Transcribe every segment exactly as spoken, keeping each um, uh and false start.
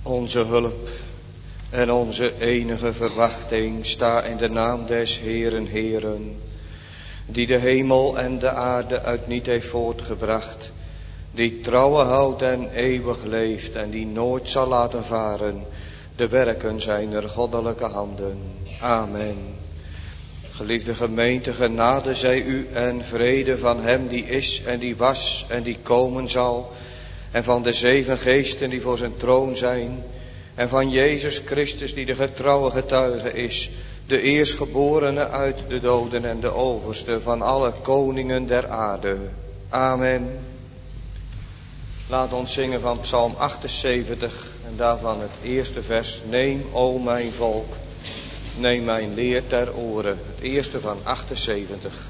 Onze hulp en onze enige verwachting sta in de naam des Heeren, Heeren, die de hemel en de aarde uit niet heeft voortgebracht, die trouwe houdt en eeuwig leeft en die nooit zal laten varen de werken zijner goddelijke handen. Amen. Geliefde gemeente, genade zij u en vrede van hem die is en die was en die komen zal, en van de zeven geesten die voor zijn troon zijn, en van Jezus Christus die de getrouwe getuige is, de eerstgeborene uit de doden en de overste van alle koningen der aarde. Amen. Laat ons zingen van Psalm achtenzeventig en daarvan het eerste vers. Neem, o mijn volk, neem mijn leer ter oren. Het eerste van achtenzeventig.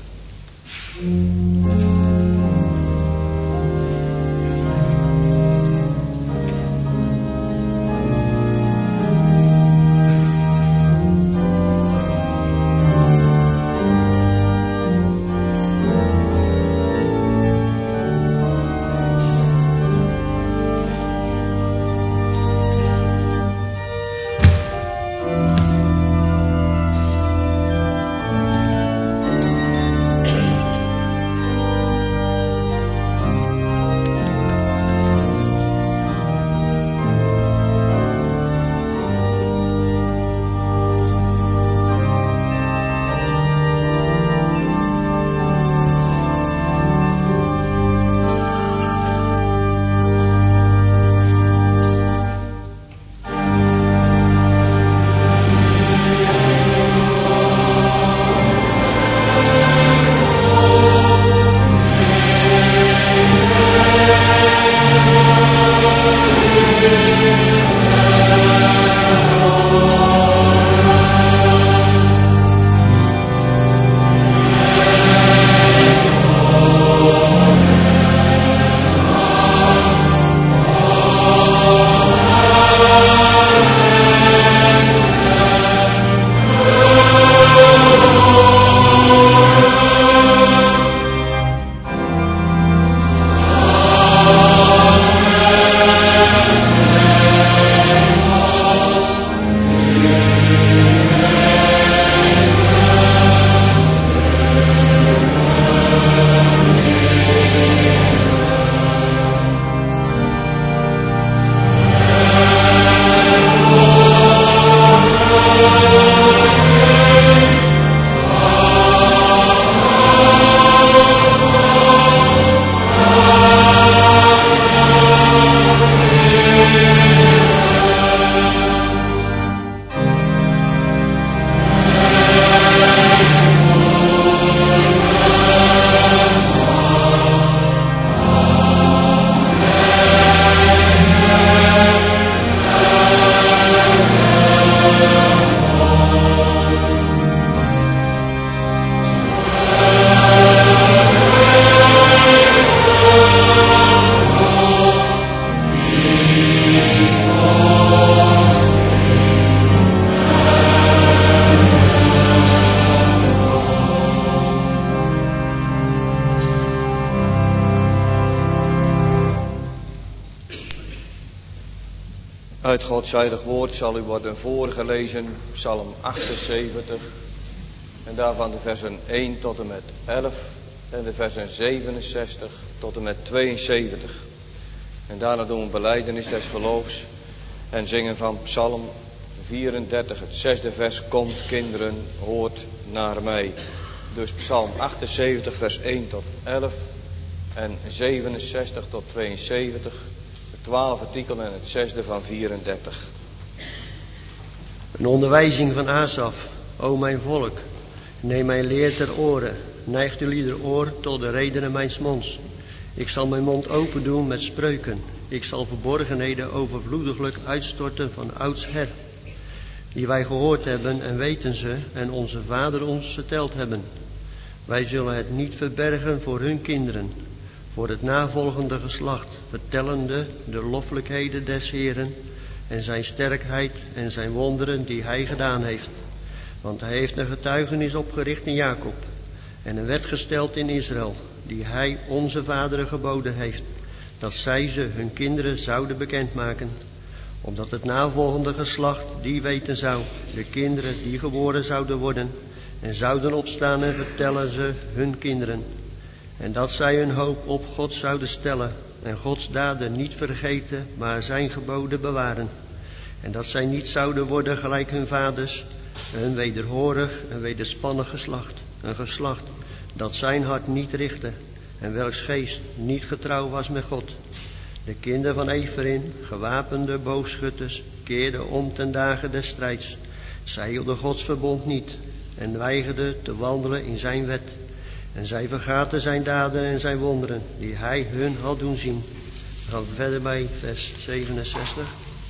Uit Gods heilig woord zal u worden voorgelezen, Psalm achtenzeventig, en daarvan de versen één tot en met elf en de versen zevenenzestig tot en met tweeënzeventig. En daarna doen we belijdenis des geloofs en zingen van Psalm vierendertig, het zesde vers, komt kinderen, hoort naar mij. Dus Psalm achtenzeventig vers één tot elf en zevenenzestig tot tweeënzeventig. twaalf artikel en het zesde van vierendertig. Een onderwijzing van Asaf. O mijn volk, neem mijn leer ter oren. Neigt u ieder oor tot de redenen mijns monds. Ik zal mijn mond open doen met spreuken. Ik zal verborgenheden overvloediglijk uitstorten van oudsher, die wij gehoord hebben en weten ze en onze vader ons verteld hebben. Wij zullen het niet verbergen voor hun kinderen, voor het navolgende geslacht, vertellende de loffelijkheden des Heeren en zijn sterkheid en zijn wonderen die hij gedaan heeft. Want hij heeft een getuigenis opgericht in Jacob en een wet gesteld in Israël, die hij onze vaderen geboden heeft, dat zij ze hun kinderen zouden bekendmaken, opdat het navolgende geslacht die weten zou, de kinderen die geboren zouden worden, en zouden opstaan en vertellen ze hun kinderen. En dat zij hun hoop op God zouden stellen en Gods daden niet vergeten, maar zijn geboden bewaren. En dat zij niet zouden worden gelijk hun vaders, een wederhorig en wederspannig geslacht, een geslacht dat zijn hart niet richtte en welks geest niet getrouw was met God. De kinderen van Ephraim, gewapende boogschutters, keerden om ten dagen des strijds. Zij hielden Gods verbond niet en weigerden te wandelen in zijn wet. En zij vergaten zijn daden en zijn wonderen die hij hun had doen zien. Dan gaan we verder bij vers zevenenzestig.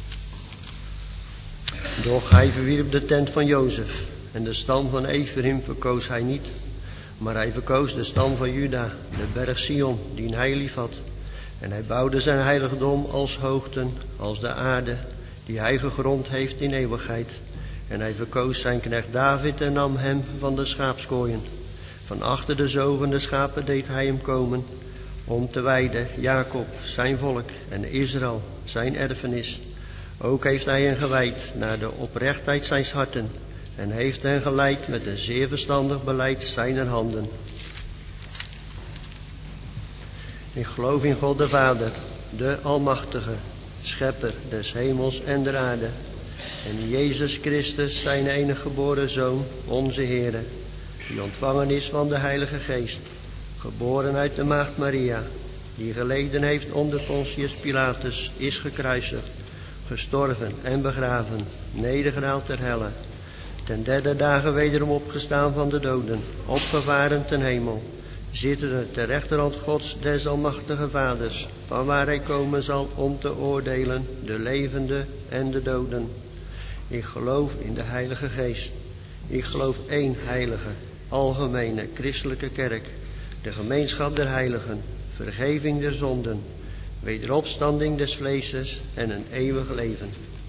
Doch hij verwierp de tent van Jozef en de stam van Ephraim verkoos hij niet. Maar hij verkoos de stam van Juda, de berg Sion, die hij lief had. En hij bouwde zijn heiligdom als hoogten, als de aarde, die hij gegrond heeft in eeuwigheid. En hij verkoos zijn knecht David en nam hem van de schaapskooien. Van achter de zovende schapen deed hij hem komen, om te wijden Jacob, zijn volk, en Israël, zijn erfenis. Ook heeft hij hen gewijd naar de oprechtheid zijns harten, en heeft hen geleid met een zeer verstandig beleid zijner handen. Ik geloof in God de Vader, de Almachtige, Schepper des hemels en der aarde, en in Jezus Christus, zijn enige geboren Zoon, onze Heere, die ontvangen is van de Heilige Geest, geboren uit de maagd Maria, die geleden heeft onder Pontius Pilatus, is gekruisigd, gestorven en begraven, nedergedaald ter helle, ten derde dagen wederom opgestaan van de doden, opgevaren ten hemel, zittende ter rechterhand Gods des almachtige Vaders, van waar hij komen zal om te oordelen de levenden en de doden. Ik geloof in de Heilige Geest. Ik geloof één heilige, algemene, christelijke kerk, de gemeenschap der heiligen, vergeving der zonden, wederopstanding des vleeses en een eeuwig leven.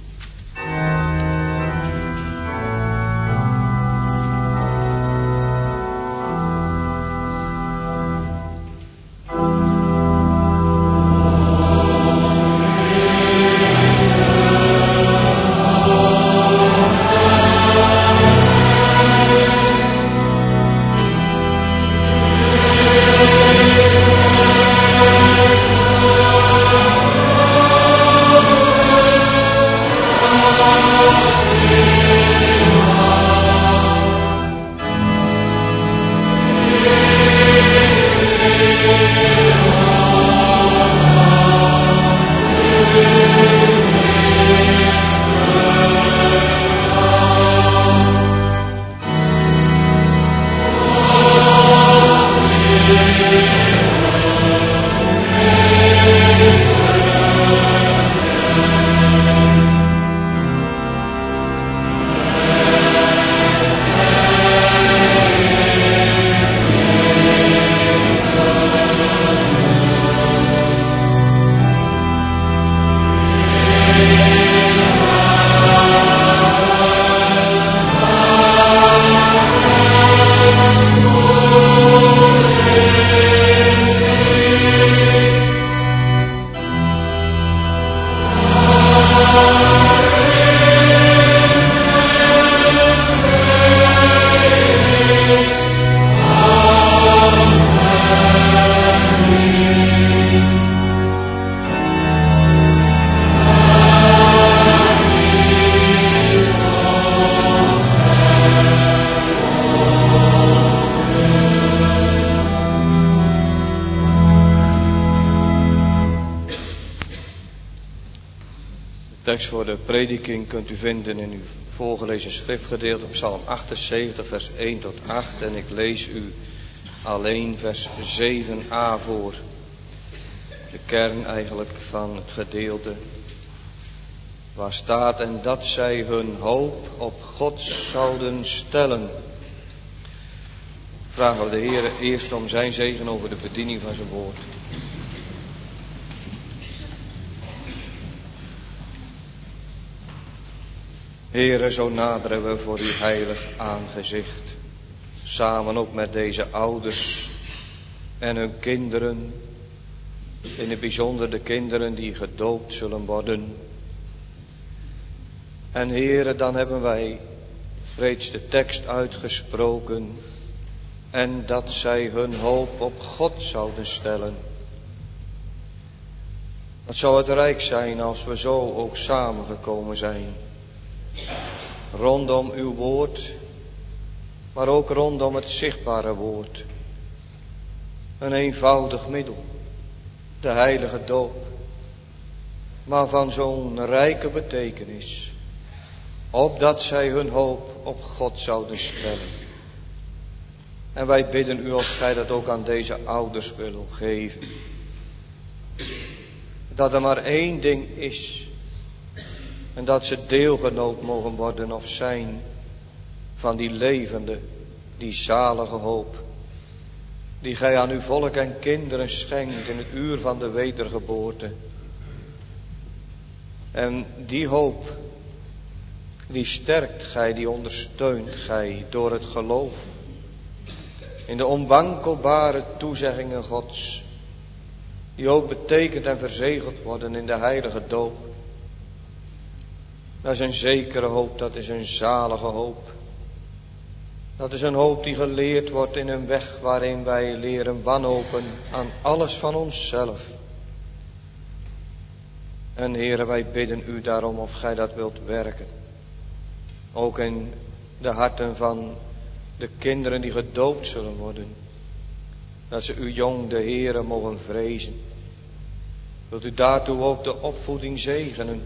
De tekst voor de prediking kunt u vinden in uw voorgelezen schriftgedeelte op Psalm achtenzeventig, vers één tot acht. En ik lees u alleen vers zeven a voor. De kern eigenlijk van het gedeelte. Waar staat: en dat zij hun hoop op God zouden stellen. Vragen we de Heer eerst om zijn zegen over de bediening van zijn woord. Heere, zo naderen we voor uw heilig aangezicht. Samen ook met deze ouders en hun kinderen. In het bijzonder de kinderen die gedoopt zullen worden. En Heere, dan hebben wij reeds de tekst uitgesproken. En dat zij hun hoop op God zouden stellen. Wat zou het rijk zijn als we zo ook samengekomen zijn. Rondom uw woord, maar ook rondom het zichtbare woord. Een eenvoudig middel, de heilige doop, maar van zo'n rijke betekenis, opdat zij hun hoop op God zouden stellen. En wij bidden u of gij dat ook aan deze ouders wil geven. Dat er maar één ding is, en dat ze deelgenoot mogen worden of zijn van die levende, die zalige hoop, die gij aan uw volk en kinderen schenkt in het uur van de wedergeboorte. En die hoop, die sterkt gij, die ondersteunt gij door het geloof in de onwankelbare toezeggingen Gods, die ook betekend en verzegeld worden in de heilige doop. Dat is een zekere hoop, dat is een zalige hoop. Dat is een hoop die geleerd wordt in een weg waarin wij leren wanhopen aan alles van onszelf. En Heere, wij bidden u daarom of gij dat wilt werken. Ook in de harten van de kinderen die gedoopt zullen worden. Dat ze uw jong de Heere mogen vrezen. Wilt u daartoe ook de opvoeding zegenen.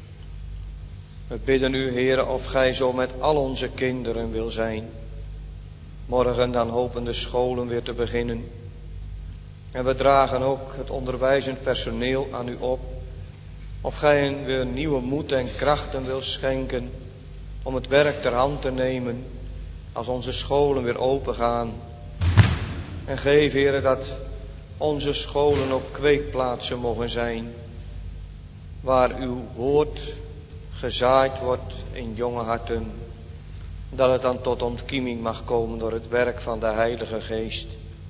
We bidden u, Heere, of gij zo met al onze kinderen wil zijn. Morgen dan hopen de scholen weer te beginnen. En we dragen ook het onderwijzend personeel aan u op. Of gij hen weer nieuwe moed en krachten wil schenken om het werk ter hand te nemen als onze scholen weer open gaan. En geef, Heere, dat onze scholen ook kweekplaatsen mogen zijn waar uw woord gezaaid wordt in jonge harten. Dat het dan tot ontkieming mag komen door het werk van de Heilige Geest.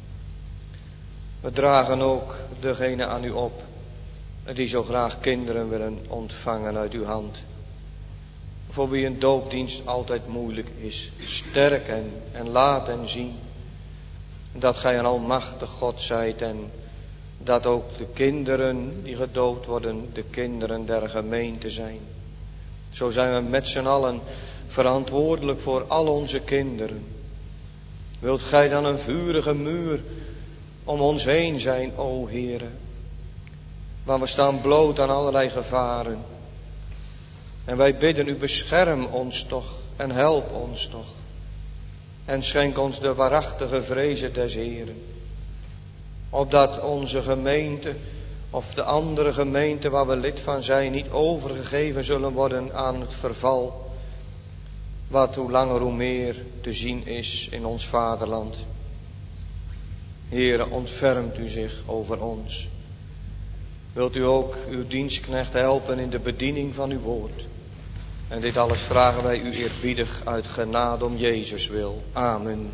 We dragen ook degene aan u op die zo graag kinderen willen ontvangen uit uw hand. Voor wie een doopdienst altijd moeilijk is. Sterk en, en laat en zien dat gij een almachtig God zijt. En dat ook de kinderen die gedoopt worden de kinderen der gemeente zijn. Zo zijn we met z'n allen verantwoordelijk voor al onze kinderen. Wilt gij dan een vurige muur om ons heen zijn, o Heere? Want we staan bloot aan allerlei gevaren. En wij bidden u, bescherm ons toch en help ons toch. En schenk ons de waarachtige vrezen des Heeren. Opdat onze gemeente of de andere gemeente waar we lid van zijn niet overgegeven zullen worden aan het verval. Wat hoe langer hoe meer te zien is in ons vaderland. Heere, ontfermt u zich over ons. Wilt u ook uw dienstknecht helpen in de bediening van uw woord. En dit alles vragen wij u eerbiedig uit genade om Jezus wil. Amen.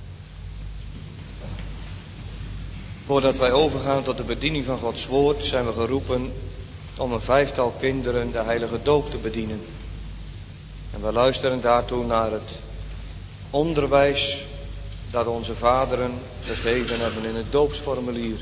Voordat wij overgaan tot de bediening van Gods woord zijn we geroepen om een vijftal kinderen de heilige doop te bedienen. En we luisteren daartoe naar het onderwijs dat onze vaderen gegeven hebben in het doopsformulier.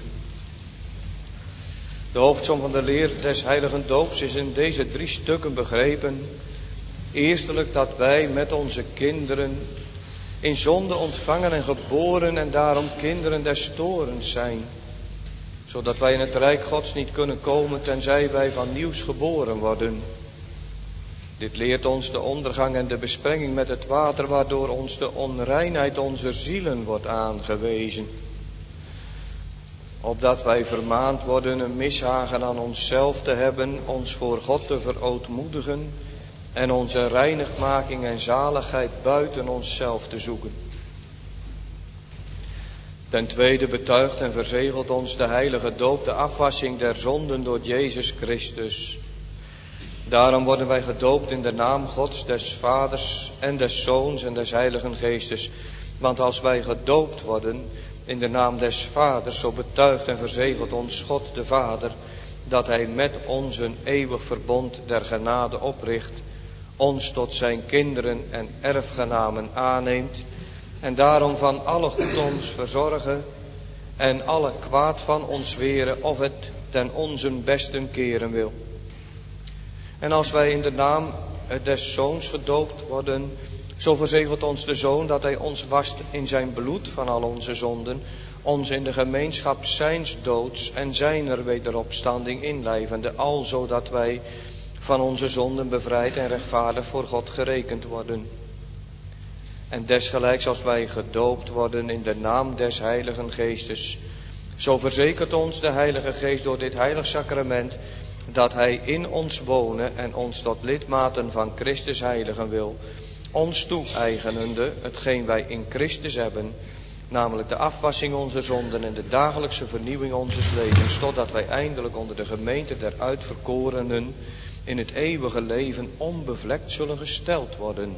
De hoofdsom van de leer des heiligen doops is in deze drie stukken begrepen. Eerstelijk dat wij met onze kinderen in zonde ontvangen en geboren en daarom kinderen des torens zijn. Zodat wij in het rijk Gods niet kunnen komen tenzij wij van nieuws geboren worden. Dit leert ons de ondergang en de besprenging met het water, waardoor ons de onreinheid onze zielen wordt aangewezen. Opdat wij vermaand worden een mishagen aan onszelf te hebben, ons voor God te verootmoedigen en onze reinigmaking en zaligheid buiten onszelf te zoeken. Ten tweede betuigt en verzegelt ons de heilige doop de afwassing der zonden door Jezus Christus. Daarom worden wij gedoopt in de naam Gods, des Vaders en des Zoons en des Heiligen Geestes. Want als wij gedoopt worden in de naam des Vaders, zo betuigt en verzegelt ons God de Vader, dat Hij met ons een eeuwig verbond der genade opricht, ons tot zijn kinderen en erfgenamen aanneemt en daarom van alle goed ons verzorgen en alle kwaad van ons weren of het ten onzen besten keren wil. En als wij in de naam des Zoons gedoopt worden, zo verzegelt ons de Zoon dat hij ons wast in zijn bloed van al onze zonden, ons in de gemeenschap zijns doods en zijner wederopstanding inlijvende, al zodat wij van onze zonden bevrijd en rechtvaardig voor God gerekend worden. En desgelijks als wij gedoopt worden in de naam des Heiligen Geestes, zo verzekert ons de Heilige Geest door dit heilig sacrament dat hij in ons wonen en ons tot lidmaten van Christus heiligen wil, ons toe-eigenende hetgeen wij in Christus hebben, namelijk de afwassing onze zonden en de dagelijkse vernieuwing onzes levens, totdat wij eindelijk onder de gemeente der uitverkorenen in het eeuwige leven onbevlekt zullen gesteld worden.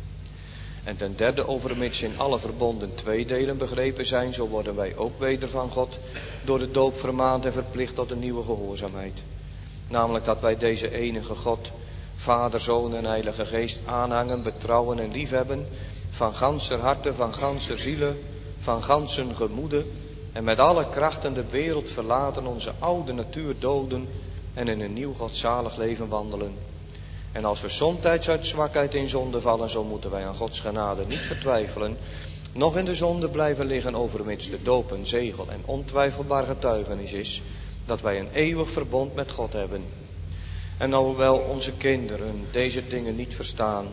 En ten derde, overmits in alle verbonden twee delen begrepen zijn, zo worden wij ook weder van God door de doop vermaand en verplicht tot een nieuwe gehoorzaamheid. Namelijk dat wij deze enige God, Vader, Zoon en Heilige Geest aanhangen, betrouwen en liefhebben, van ganser harte, van ganser ziele, van gansen gemoede, en met alle krachten de wereld verlaten, onze oude natuur doden en in een nieuw godzalig leven wandelen. En als we somtijds uit zwakheid in zonde vallen, zo moeten wij aan Gods genade niet vertwijfelen, noch in de zonde blijven liggen, overmits de doop een zegel en ontwijfelbaar getuigenis is dat wij een eeuwig verbond met God hebben. En alhoewel onze kinderen deze dingen niet verstaan,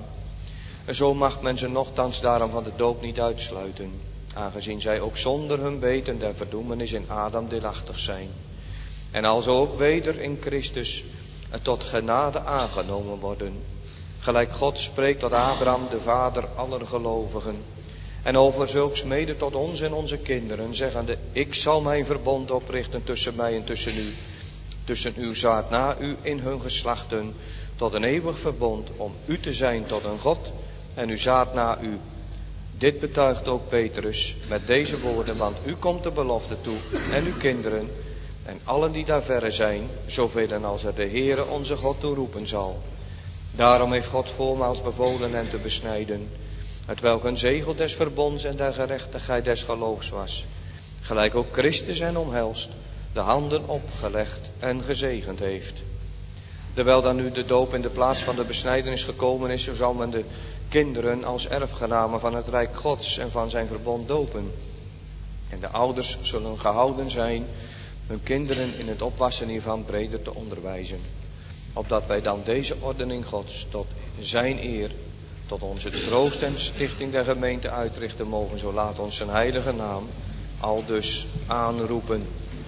zo mag men ze nochtans daarom van de doop niet uitsluiten, aangezien zij ook zonder hun weten der verdoemenis in Adam deelachtig zijn. En alzo ook weder in Christus tot genade aangenomen worden. Gelijk God spreekt tot Abraham, de vader aller gelovigen. En over zulks mede tot ons en onze kinderen, zeggende: ik zal mijn verbond oprichten tussen mij en tussen u, tussen uw zaad na u in hun geslachten, tot een eeuwig verbond, om u te zijn tot een God en uw zaad na u. Dit betuigt ook Petrus met deze woorden, want u komt de belofte toe en uw kinderen en allen die daar verre zijn, zoveel als er de Heere onze God toe roepen zal. Daarom heeft God voormaals bevolen hen te besnijden, hetwelk een zegel des verbonds en der gerechtigheid des geloofs was. Gelijk ook Christus hen omhelst, de handen opgelegd en gezegend heeft. Terwijl dan nu de doop in de plaats van de besnijdenis gekomen is, zo zal men de kinderen als erfgenamen van het Rijk Gods en van zijn verbond dopen. En de ouders zullen gehouden zijn hun kinderen in het opwassen hiervan breder te onderwijzen. Opdat wij dan deze ordening Gods tot zijn eer, tot onze troost en stichting der gemeente uitrichten mogen, zo laat ons zijn heilige naam aldus aanroepen.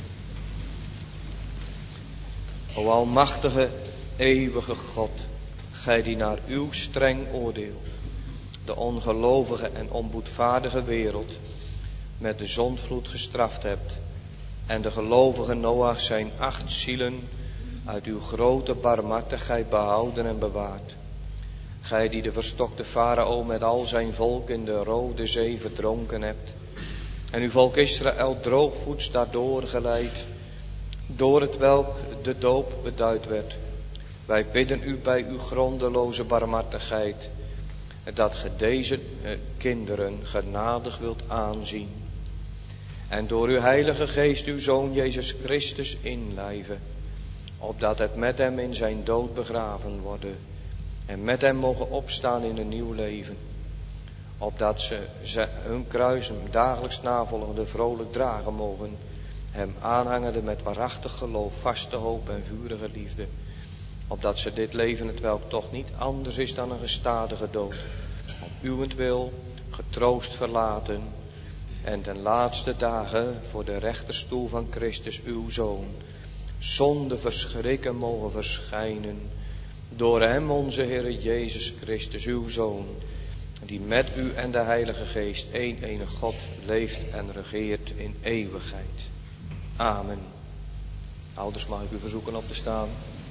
O almachtige, eeuwige God, gij die naar uw streng oordeel de ongelovige en onboedvaardige wereld met de zondvloed gestraft hebt en de gelovige Noach zijn acht zielen uit uw grote barmhartigheid behouden en bewaard. Gij die de verstokte farao met al zijn volk in de Rode Zee verdronken hebt en uw volk Israël droogvoets daardoor geleid, door het welk de doop beduid werd. Wij bidden u bij uw grondeloze barmhartigheid dat ge deze kinderen genadig wilt aanzien en door uw Heilige Geest uw Zoon Jezus Christus inlijven, opdat het met hem in zijn dood begraven worden en met hem mogen opstaan in een nieuw leven, opdat ze hun kruis dagelijks navolgende vrolijk dragen mogen, hem aanhangende met waarachtig geloof, vaste hoop en vurige liefde, opdat ze dit leven, hetwelk toch niet anders is dan een gestadige dood, om uwentwil getroost verlaten en ten laatste dagen voor de rechterstoel van Christus uw Zoon zonder verschrikken mogen verschijnen, door hem onze Heere Jezus Christus uw Zoon, die met u en de Heilige Geest één enig God leeft en regeert in eeuwigheid. Amen. Ouders, mag ik u verzoeken op te staan.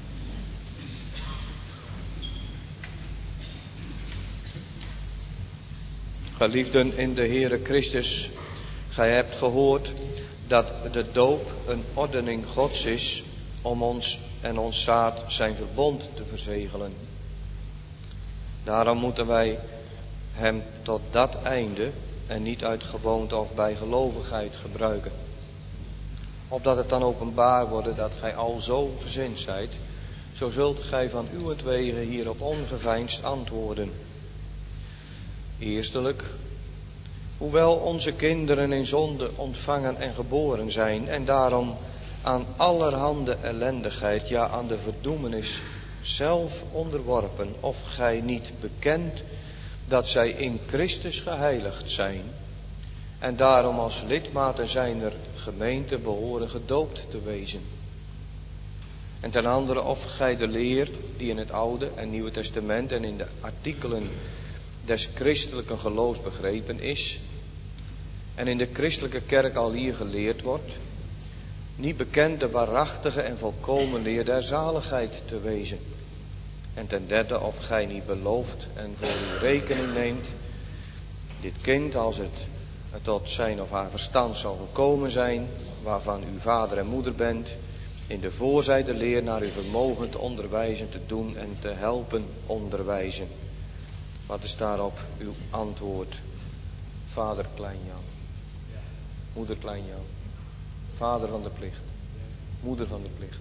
Geliefden in de Heere Christus, gij hebt gehoord dat de doop een ordening Gods is om ons en ons zaad zijn verbond te verzegelen. Daarom moeten wij hem tot dat einde en niet uit gewoonte of bijgelovigheid gebruiken. Opdat het dan openbaar wordt dat gij al zo gezind zijt, zo zult gij van uwentwege hierop ongeveinsd antwoorden. Eerstelijk, hoewel onze kinderen in zonde ontvangen en geboren zijn en daarom aan allerhande ellendigheid, ja aan de verdoemenis zelf onderworpen, of gij niet bekent dat zij in Christus geheiligd zijn en daarom als lidmaten zijner gemeente behoren gedoopt te wezen. En ten andere of gij de leer die in het Oude en Nieuwe Testament en in de artikelen des christelijke geloofs begrepen is en in de christelijke kerk al hier geleerd wordt, niet bekend de waarachtige en volkomen leer der zaligheid te wezen. En ten derde of gij niet belooft en voor uw rekening neemt dit kind, als het tot zijn of haar verstand zal gekomen zijn, waarvan u vader en moeder bent, in de voorzijde leer naar uw vermogen te onderwijzen, te doen en te helpen onderwijzen. Wat is daarop uw antwoord? Vader Klein-Jan, moeder Klein-Jan, vader van de plicht, moeder van de plicht.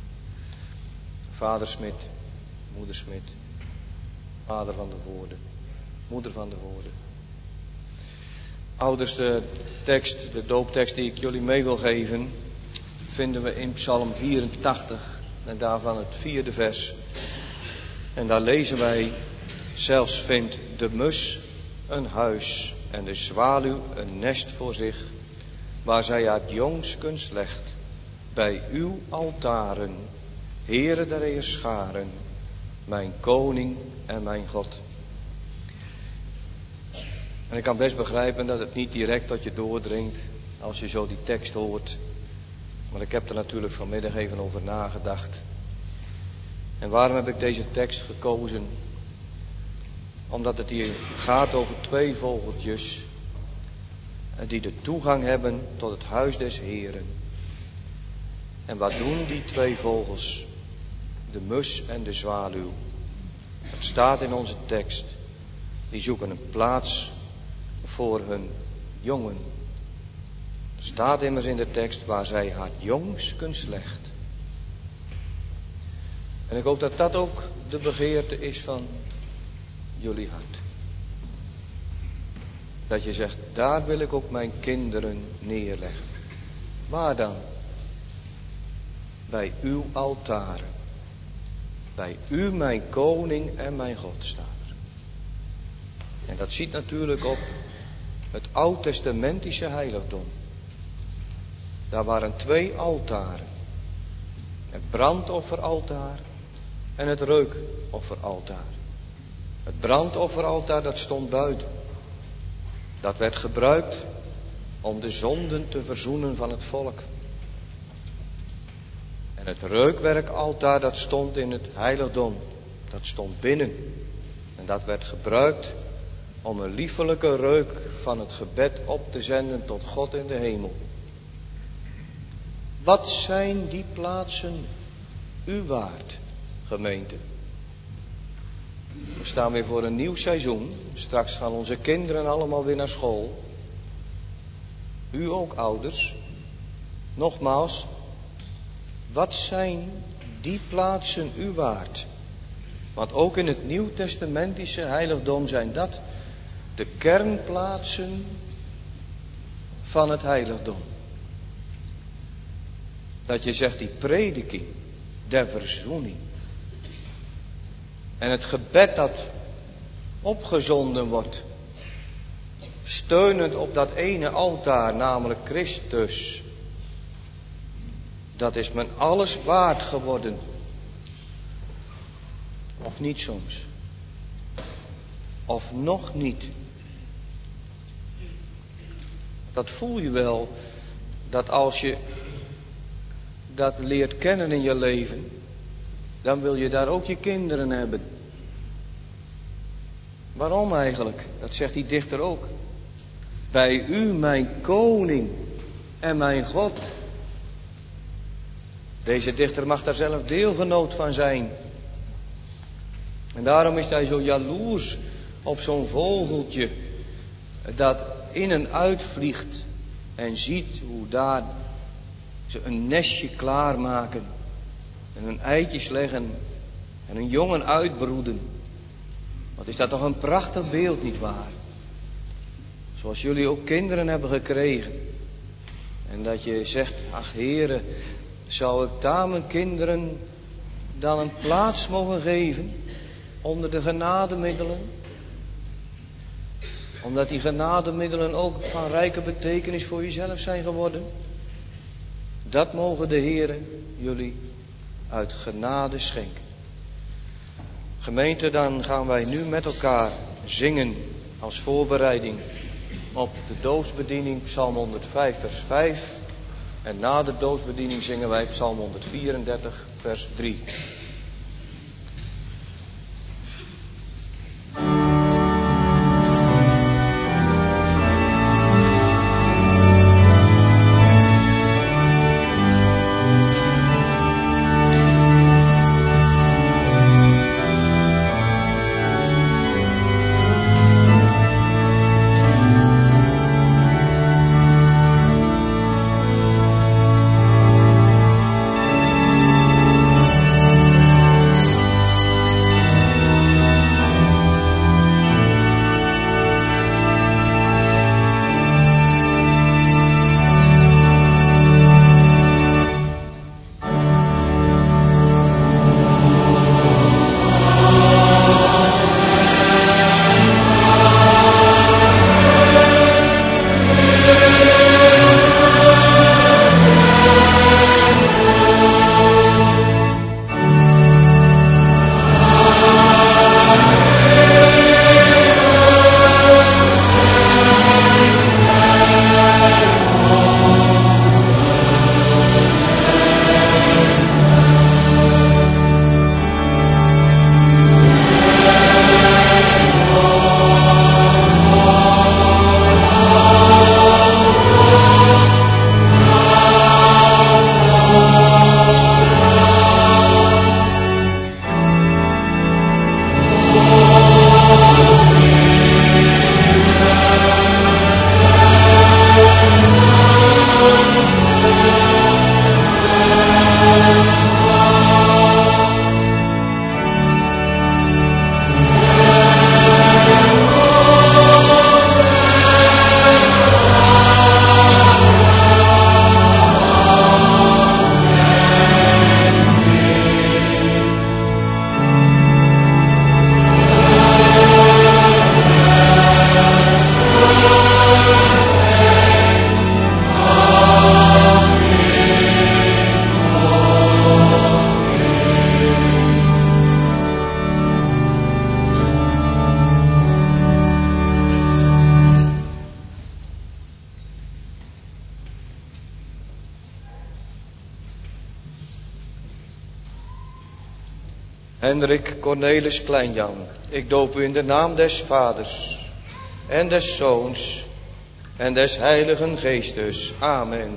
Vader Smit, moeder Smit, vader van de woorden, moeder van de woorden. Ouders, de tekst, de dooptekst die ik jullie mee wil geven, vinden we in Psalm vierentachtig en daarvan het vierde vers. En daar lezen wij: zelfs vindt de mus een huis en de zwaluw een nest voor zich, waar zij haar jongskens legt, bij uw altaren, Heere der Heerscharen, mijn koning en mijn God. En ik kan best begrijpen dat het niet direct tot je doordringt als je zo die tekst hoort. Maar ik heb er natuurlijk vanmiddag even over nagedacht. En waarom heb ik deze tekst gekozen? Omdat het hier gaat over twee vogeltjes die de toegang hebben tot het huis des Heeren. En wat doen die twee vogels? De mus en de zwaluw. Het staat in onze tekst. Die zoeken een plaats voor hun jongen. Er staat immers in de tekst waar zij haar jongskens legt. En ik hoop dat dat ook de begeerte is van jullie hart. Dat je zegt, daar wil ik ook mijn kinderen neerleggen. Waar dan? Bij uw altaren. Bij u mijn koning en mijn God staat er. En dat ziet natuurlijk op het oud-testamentische heiligdom. Daar waren twee altaren. Het brandofferaltaar en het reukofferaltaar. Het brandofferaltaar, dat stond buiten. Dat werd gebruikt om de zonden te verzoenen van het volk. En het reukwerkaltaar, dat stond in het heiligdom. Dat stond binnen. En dat werd gebruikt om een liefelijke reuk van het gebed op te zenden tot God in de hemel. Wat zijn die plaatsen u waard, gemeente? We staan weer voor een nieuw seizoen. Straks gaan onze kinderen allemaal weer naar school. U ook, ouders. Nogmaals, wat zijn die plaatsen u waard? Want ook in het nieuwtestamentische heiligdom zijn dat de kernplaatsen van het heiligdom. Dat je zegt, die prediking der verzoening. En het gebed dat opgezonden wordt, steunend op dat ene altaar, namelijk Christus. Dat is men alles waard geworden. Of niet soms. Of nog niet. Dat voel je wel, dat als je dat leert kennen in je leven, dan wil je daar ook je kinderen hebben. Waarom eigenlijk? Dat zegt die dichter ook. Bij u mijn koning en mijn God. Deze dichter mag daar zelf deelgenoot van zijn. En daarom is hij zo jaloers op zo'n vogeltje dat in en uitvliegt en ziet hoe daar ze een nestje klaarmaken en hun eitjes leggen en hun jongen uitbroeden. Wat is dat toch een prachtig beeld, nietwaar? Zoals jullie ook kinderen hebben gekregen. En dat je zegt, ach Heere, zou ik daar mijn kinderen dan een plaats mogen geven onder de genademiddelen? Omdat die genademiddelen ook van rijke betekenis voor jezelf zijn geworden. Dat mogen de Heere jullie uit genade schenken. Gemeente, dan gaan wij nu met elkaar zingen als voorbereiding op de doodsbediening, Psalm honderdvijf vers vijf. En na de doodsbediening zingen wij Psalm honderdvierendertig vers drie. Hendrik Cornelis Kleinjan, ik doop u in de naam des Vaders en des Zoons en des Heiligen Geestes. Amen.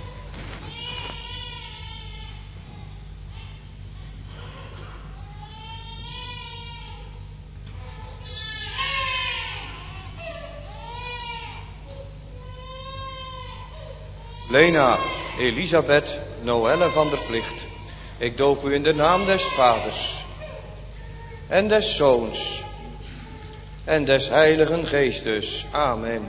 Lena Elisabeth Noelle van der Plicht, ik doop u in de naam des Vaders en des Zoons en des Heiligen Geestes. Amen.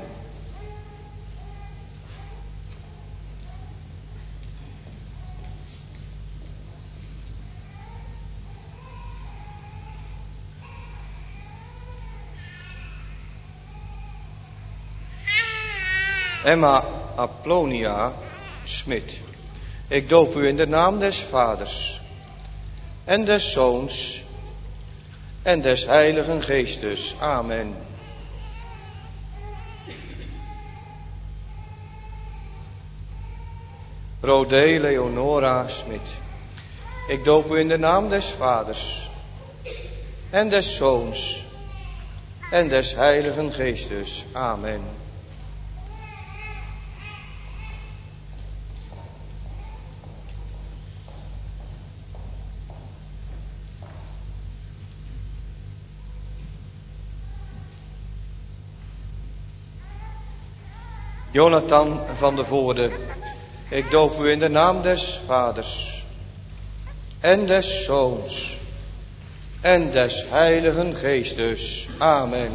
Emma Aplonia Smit, ik doop u in de naam des Vaders en des Zoons en des Heiligen Geestes. Amen. Rodé Leonora Smit, ik doop u in de naam des Vaders en des Zoons en des Heiligen Geestes. Amen. Jonathan van de Voorde, ik doop u in de naam des Vaders en des Zoons en des Heiligen Geestes. Amen.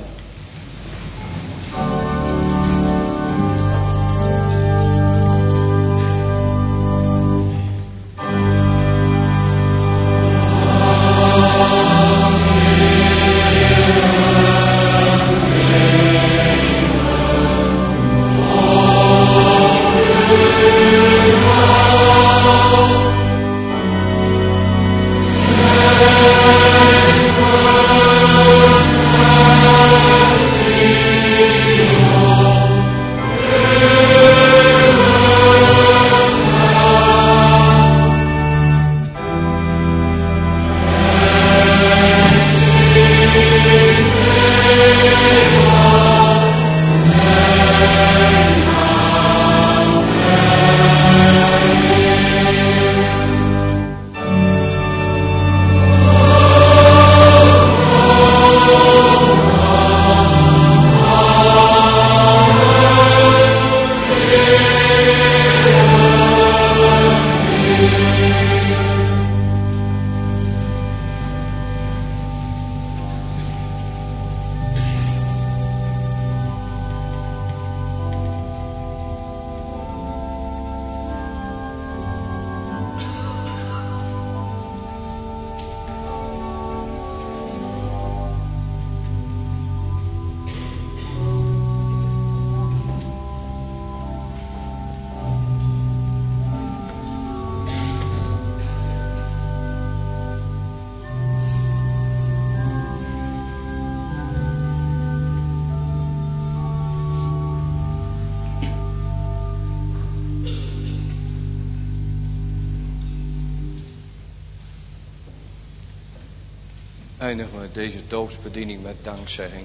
Eindigen we deze doopsbediening met dankzegging.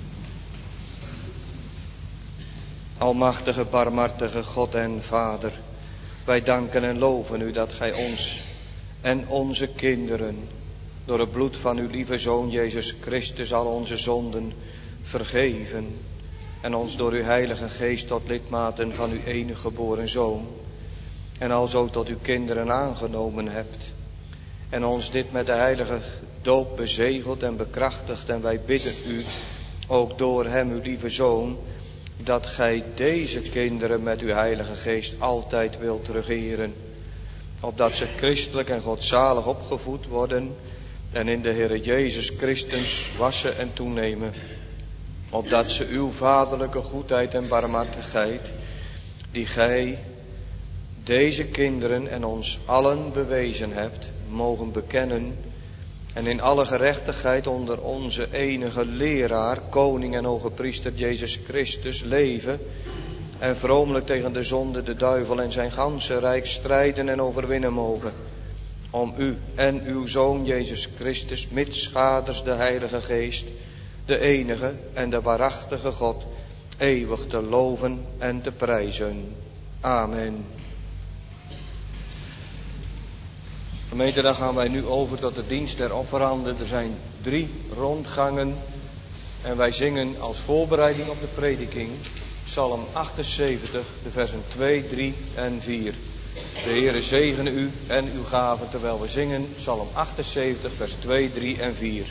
Almachtige, barmhartige God en Vader, wij danken en loven u dat gij ons en onze kinderen door het bloed van uw lieve Zoon Jezus Christus al onze zonden vergeven en ons door uw Heilige Geest tot lidmaten van uw enige geboren Zoon en alzo tot uw kinderen aangenomen hebt. En ons dit met de heilige doop bezegeld en bekrachtigd. En wij bidden u, ook door hem, uw lieve Zoon, dat gij deze kinderen met uw heilige geest altijd wilt regeren. Opdat ze christelijk en godzalig opgevoed worden en in de Heere Jezus Christus wassen en toenemen. Opdat ze uw vaderlijke goedheid en barmhartigheid, die gij deze kinderen en ons allen bewezen hebt, mogen bekennen en in alle gerechtigheid onder onze enige leraar, koning en hoge priester Jezus Christus leven en vromelijk tegen de zonde, de duivel en zijn ganse rijk strijden en overwinnen mogen. Om u en uw Zoon Jezus Christus, mitschaders de Heilige Geest, de enige en de waarachtige God, eeuwig te loven en te prijzen. Amen. Gemeente, dan gaan wij nu over tot de dienst der offeranden. Er zijn drie rondgangen en wij zingen als voorbereiding op de prediking Psalm achtenzeventig, de versen twee, drie en vier. De Heere zegene u en uw gaven terwijl we zingen Psalm achtenzeventig, vers twee, drie en vier.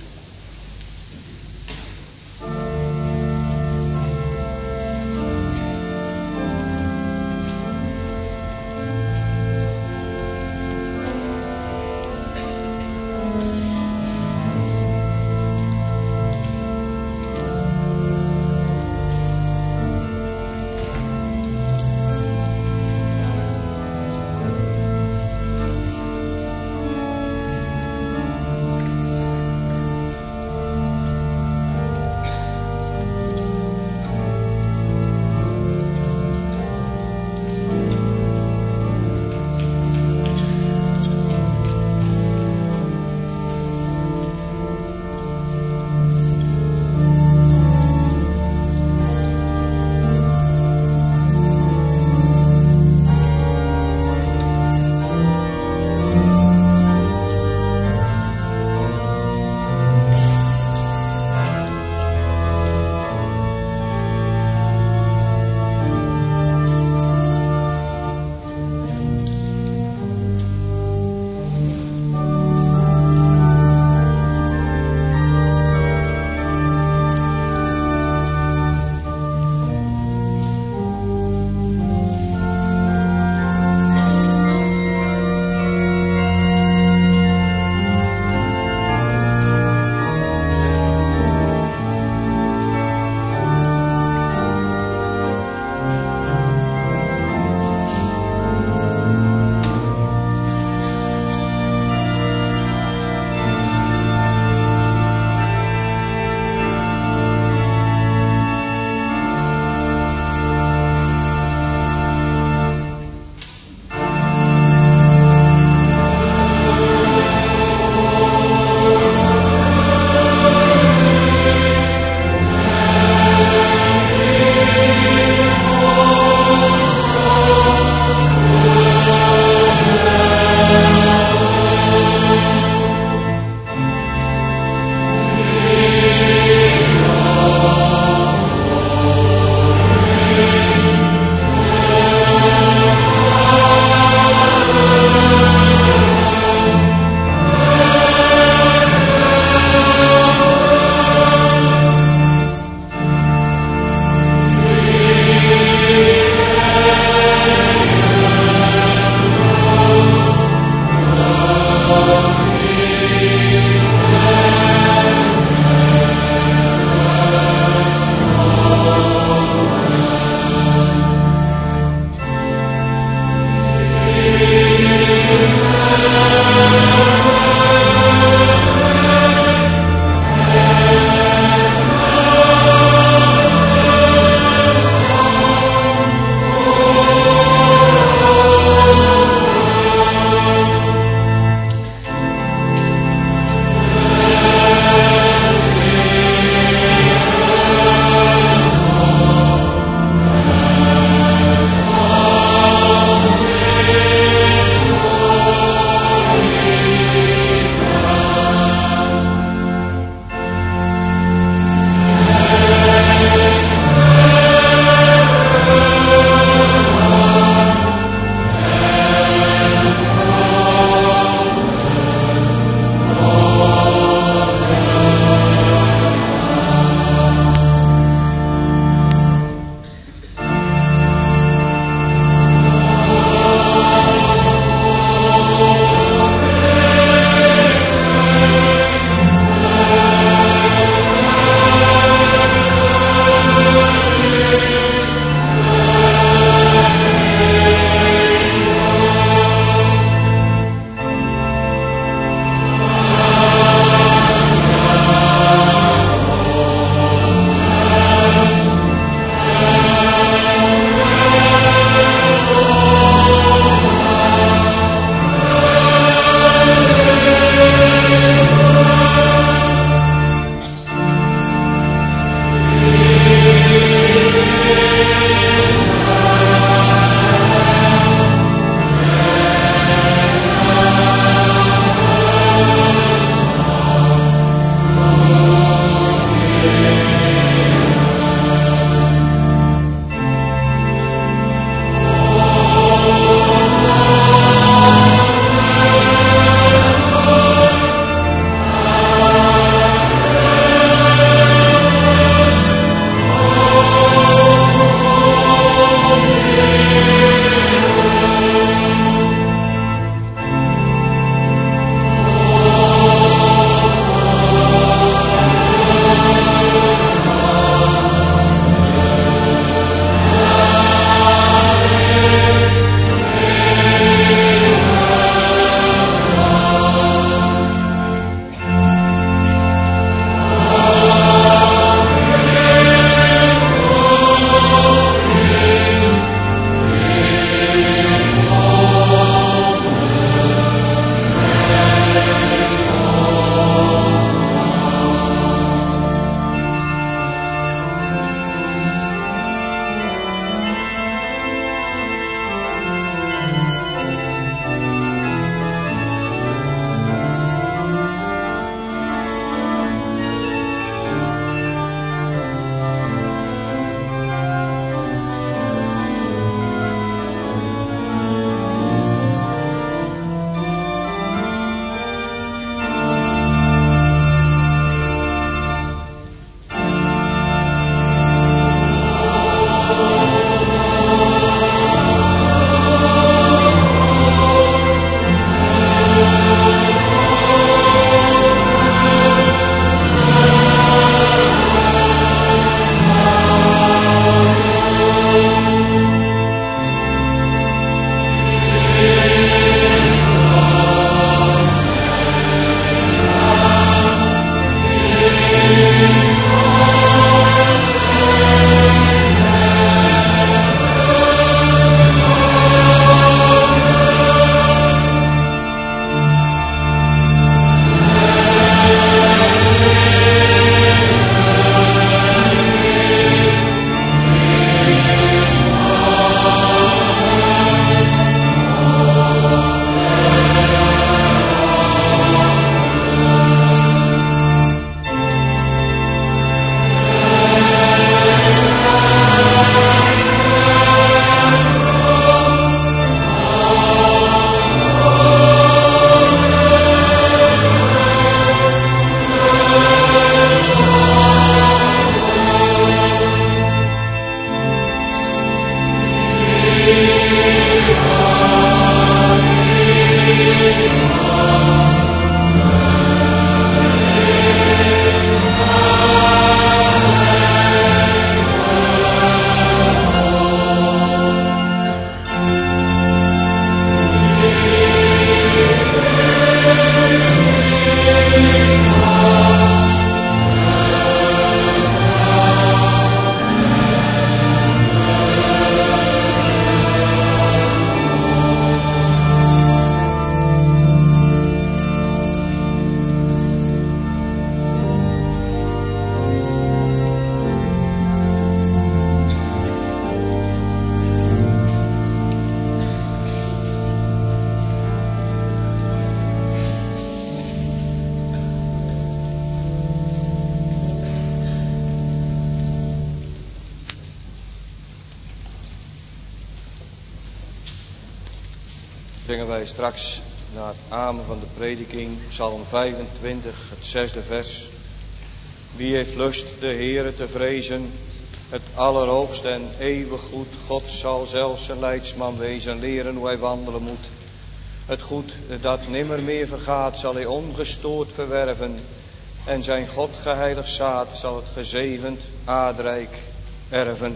zingen wij straks na het amen van de prediking, Psalm vijfentwintig, het zesde vers. Wie heeft lust de Heere te vrezen, het allerhoogste en eeuwig goed. God zal zelfs zijn leidsman wezen, leren hoe hij wandelen moet. Het goed dat nimmer meer vergaat, zal hij ongestoord verwerven. En zijn God geheiligd zaad zal het gezegend aardrijk erven.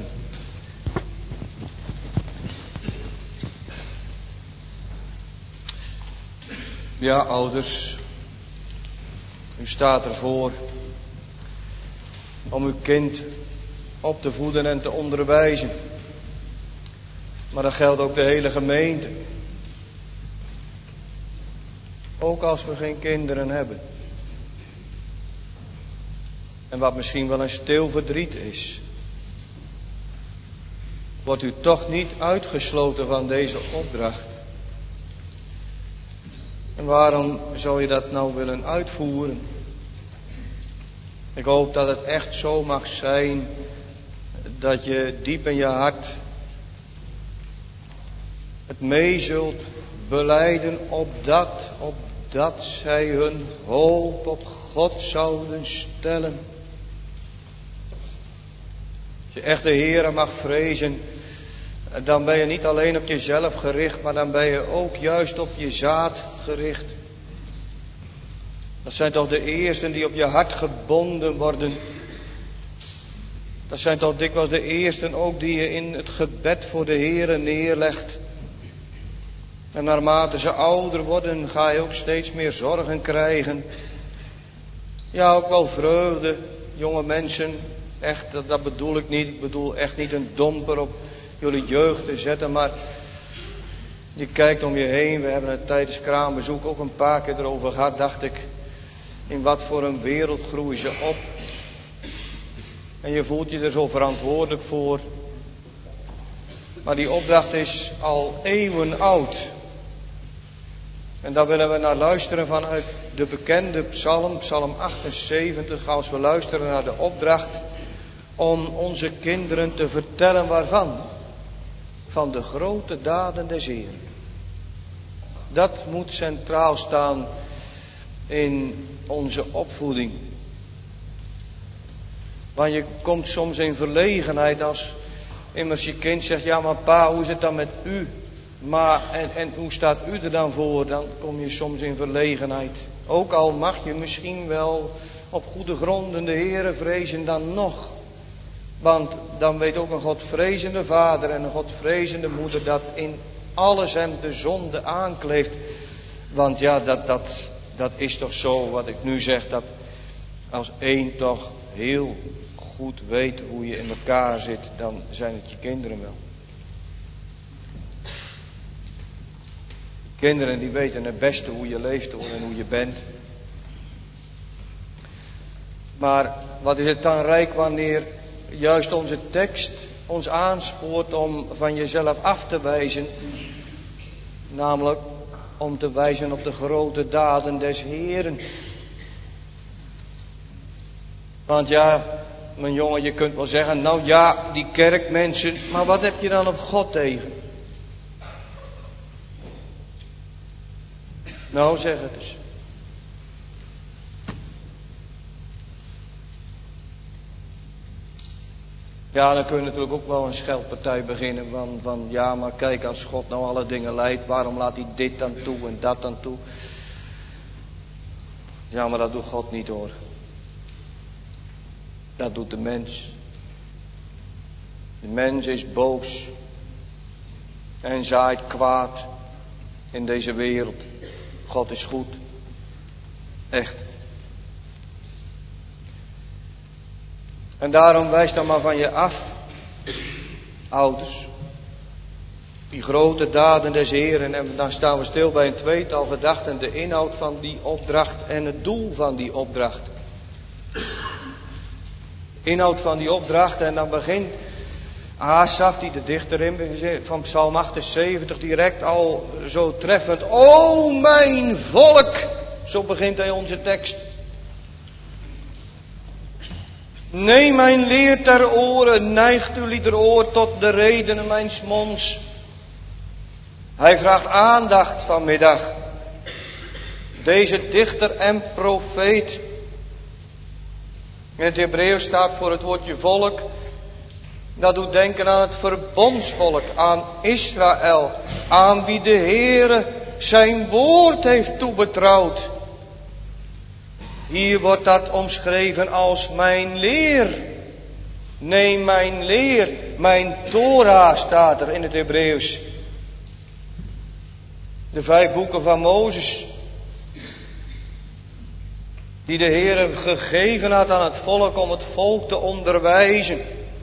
Ja, ouders, u staat ervoor om uw kind op te voeden en te onderwijzen. Maar dat geldt ook de hele gemeente. Ook als we geen kinderen hebben. En wat misschien wel een stil verdriet is, wordt u toch niet uitgesloten van deze opdracht. En waarom zou je dat nou willen uitvoeren? Ik hoop dat het echt zo mag zijn dat je diep in je hart het mee zult belijden, opdat, opdat zij hun hoop op God zouden stellen. Als je echt de Heere mag vrezen, dan ben je niet alleen op jezelf gericht, maar dan ben je ook juist op je zaad gericht. Dat zijn toch de eersten die op je hart gebonden worden. Dat zijn toch dikwijls de eersten ook die je in het gebed voor de Heere neerlegt. En naarmate ze ouder worden, ga je ook steeds meer zorgen krijgen. Ja, ook wel vreugde, jonge mensen. Echt, dat, dat bedoel ik niet. Ik bedoel echt niet een domper op jullie jeugd te zetten, maar je kijkt om je heen. We hebben het tijdens kraambezoek ook een paar keer erover gehad, dacht ik. In wat voor een wereld groeien ze op. En je voelt je er zo verantwoordelijk voor. Maar die opdracht is al eeuwen oud. En daar willen we naar luisteren vanuit de bekende psalm, psalm achtenzeventig. Als we luisteren naar de opdracht om onze kinderen te vertellen waarvan? Van de grote daden des Heeren. Dat moet centraal staan in onze opvoeding. Want je komt soms in verlegenheid als immers je kind zegt, ja maar pa, hoe is het dan met u? Maar en, en hoe staat u er dan voor? Dan kom je soms in verlegenheid. Ook al mag je misschien wel op goede gronden de Heere vrezen dan nog. Want dan weet ook een Godvrezende vader en een Godvrezende moeder dat in alles hem de zonde aankleeft. Want ja, dat, dat, dat is toch zo wat ik nu zeg, dat als één toch heel goed weet hoe je in elkaar zit, dan zijn het je kinderen wel. Kinderen die weten het beste hoe je leeft hoor en hoe je bent. Maar wat is het dan rijk wanneer juist onze tekst ons aanspoort om van jezelf af te wijzen. Namelijk om te wijzen op de grote daden des Heeren. Want ja, mijn jongen, je kunt wel zeggen, nou ja, die kerkmensen, maar wat heb je dan op God tegen? Nou, zeg het eens. Ja, dan kun je natuurlijk ook wel een scheldpartij beginnen van, van ja, maar kijk, als God nou alle dingen leidt, waarom laat hij dit dan toe en dat dan toe? Ja, maar dat doet God niet hoor. Dat doet de mens. De mens is boos en zaait kwaad in deze wereld. God is goed. Echt. En daarom wijs dan maar van je af, ouders, die grote daden des Heeren. En dan staan we stil bij een tweetal gedachten, de inhoud van die opdracht en het doel van die opdracht. Inhoud van die opdracht en dan begint Asaf, die de dichter in van Psalm achtenzeventig, direct al zo treffend. O mijn volk, zo begint hij onze tekst. Neem mijn leer ter oren, neigt uw lieder oor tot de redenen mijns monds. Hij vraagt aandacht vanmiddag. Deze dichter en profeet. In het Hebreeuws staat voor het woordje volk. Dat doet denken aan het verbondsvolk, aan Israël. Aan wie de Heere zijn woord heeft toebetrouwd. Hier wordt dat omschreven als mijn leer. Nee, mijn leer, mijn Torah staat er in het Hebreeuws. De vijf boeken van Mozes. Die de Heer gegeven had aan het volk om het volk te onderwijzen.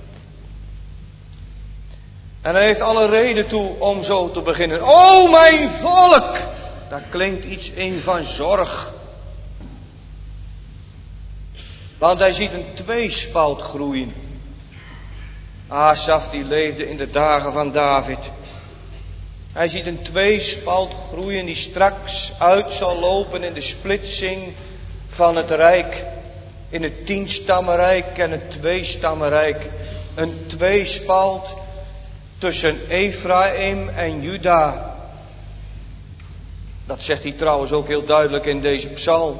En hij heeft alle reden toe om zo te beginnen. O mijn volk! Daar klinkt iets in van zorg. Want hij ziet een tweespalt groeien. Asaf die leefde in de dagen van David. Hij ziet een tweespalt groeien die straks uit zal lopen in de splitsing van het rijk. In het tienstammenrijk en het tweestammenrijk. Een tweespalt tussen Ephraim en Juda. Dat zegt hij trouwens ook heel duidelijk in deze psalm.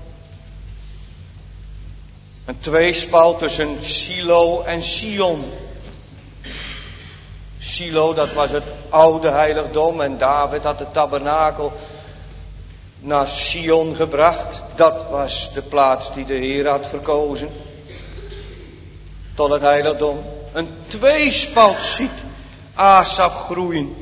Een tweespalt tussen Silo en Sion. Silo, dat was het oude heiligdom en David had de tabernakel naar Sion gebracht. Dat was de plaats die de Heer had verkozen. Tot het heiligdom. Een tweespalt ziet Asaf groeien.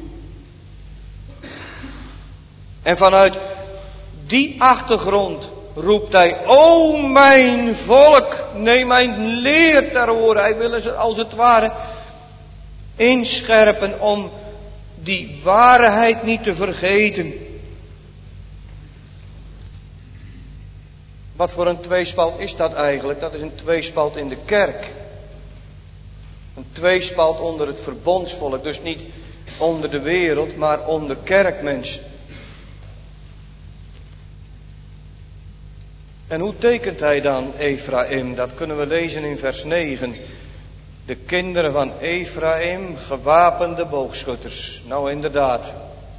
En vanuit die achtergrond roept hij, o mijn volk, neem mijn leer ter oren. Hij wil ze als het ware inscherpen om die waarheid niet te vergeten. Wat voor een tweespalt is dat eigenlijk? Dat is een tweespalt in de kerk. Een tweespalt onder het verbondsvolk. Dus niet onder de wereld, maar onder kerkmensen. En hoe tekent hij dan Ephraim? Dat kunnen we lezen in vers negen. De kinderen van Ephraim, gewapende boogschutters. Nou inderdaad,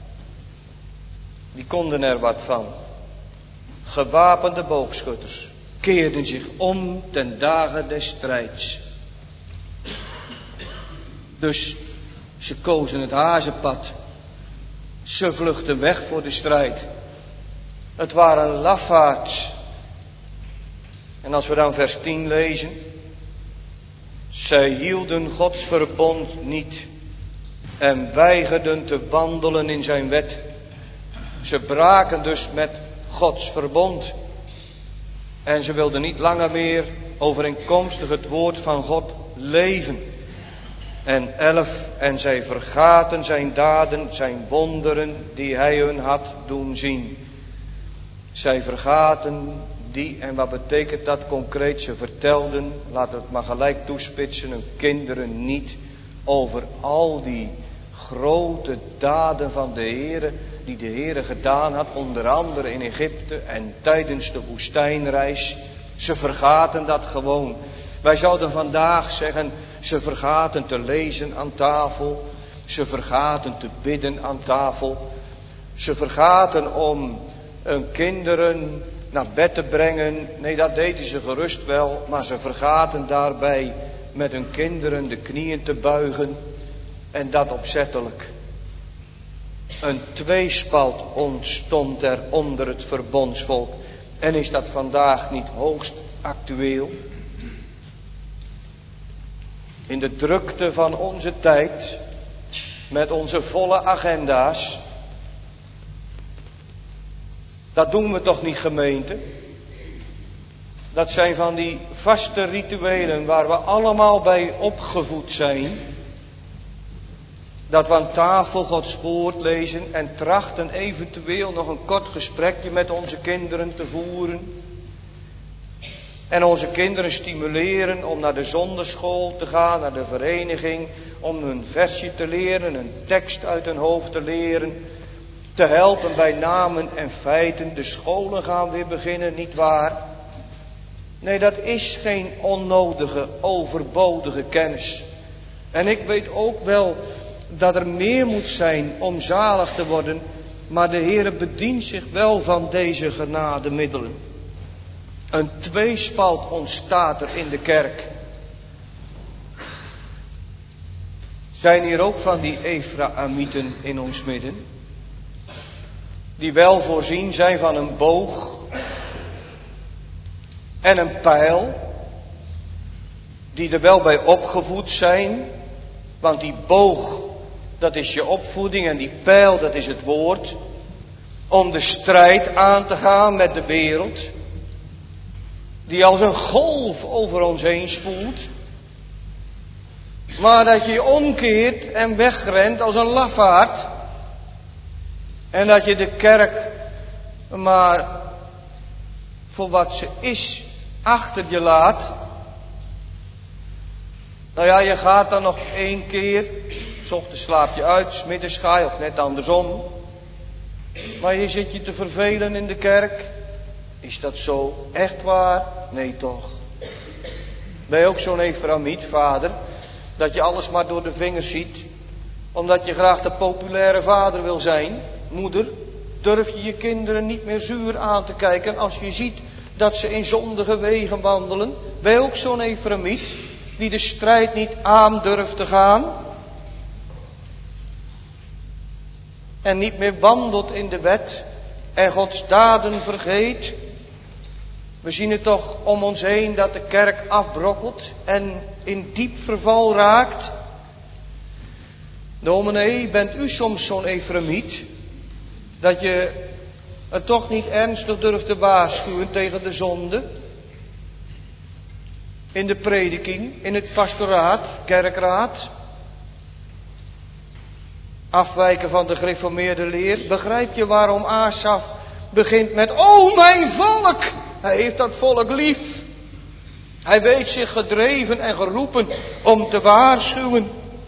die konden er wat van. Gewapende boogschutters keerden zich om ten dagen des strijds. Dus ze kozen het hazenpad. Ze vluchtten weg voor de strijd. Het waren lafaards. En als we dan vers tien lezen. Zij hielden Gods verbond niet en weigerden te wandelen in zijn wet. Ze braken dus met Gods verbond. En ze wilden niet langer meer overeenkomstig het woord van God leven. En elf, en zij vergaten zijn daden, zijn wonderen die hij hun had doen zien. Zij vergaten die, en wat betekent dat concreet? Ze vertelden, laten we het maar gelijk toespitsen, hun kinderen niet over al die grote daden van de Heere, die de Heere gedaan had, onder andere in Egypte en tijdens de woestijnreis. Ze vergaten dat gewoon. Wij zouden vandaag zeggen, ze vergaten te lezen aan tafel. Ze vergaten te bidden aan tafel. Ze vergaten om hun kinderen naar bed te brengen. Nee, dat deden ze gerust wel, maar ze vergaten daarbij met hun kinderen de knieën te buigen. En dat opzettelijk. Een tweespalt ontstond er onder het verbondsvolk. En is dat vandaag niet hoogst actueel? In de drukte van onze tijd, met onze volle agenda's. Dat doen we toch niet, gemeente? Dat zijn van die vaste rituelen waar we allemaal bij opgevoed zijn. Dat we aan tafel Gods woord lezen en trachten eventueel nog een kort gesprekje met onze kinderen te voeren. En onze kinderen stimuleren om naar de zonderschool te gaan, naar de vereniging, om hun versje te leren, een tekst uit hun hoofd te leren. Te helpen bij namen en feiten. De scholen gaan weer beginnen, niet waar? Nee, dat is geen onnodige, overbodige kennis. En ik weet ook wel dat er meer moet zijn om zalig te worden, maar de Heere bedient zich wel van deze genademiddelen. Een tweespalt ontstaat er in de kerk. Zijn hier ook van die Efraïmieten in ons midden? Die wel voorzien zijn van een boog en een pijl. Die er wel bij opgevoed zijn. Want die boog, dat is je opvoeding, en die pijl, dat is het woord. Om de strijd aan te gaan met de wereld. Die als een golf over ons heen spoelt. Maar dat je je omkeert en wegrent als een lafaard. En dat je de kerk maar voor wat ze is achter je laat. Nou ja, je gaat dan nog één keer. 's Ochtends slaap je uit, 's middags ga je, of net andersom. Maar je zit je te vervelen in de kerk. Is dat zo echt waar? Nee toch. Ben je ook zo'n Efraïmiet, vader? Dat je alles maar door de vingers ziet. Omdat je graag de populaire vader wil zijn. Moeder, durf je je kinderen niet meer zuur aan te kijken als je ziet dat ze in zondige wegen wandelen? Ben je ook zo'n Efraïmiet die de strijd niet aan durft te gaan? En niet meer wandelt in de wet en Gods daden vergeet? We zien het toch om ons heen dat de kerk afbrokkelt en in diep verval raakt. Dominee, bent u soms zo'n Efraïmiet dat je het toch niet ernstig durft te waarschuwen tegen de zonde? In de prediking, in het pastoraat, kerkraad. Afwijken van de gereformeerde leer. Begrijp je waarom Asaf begint met: O mijn volk! Hij heeft dat volk lief. Hij weet zich gedreven en geroepen om te waarschuwen.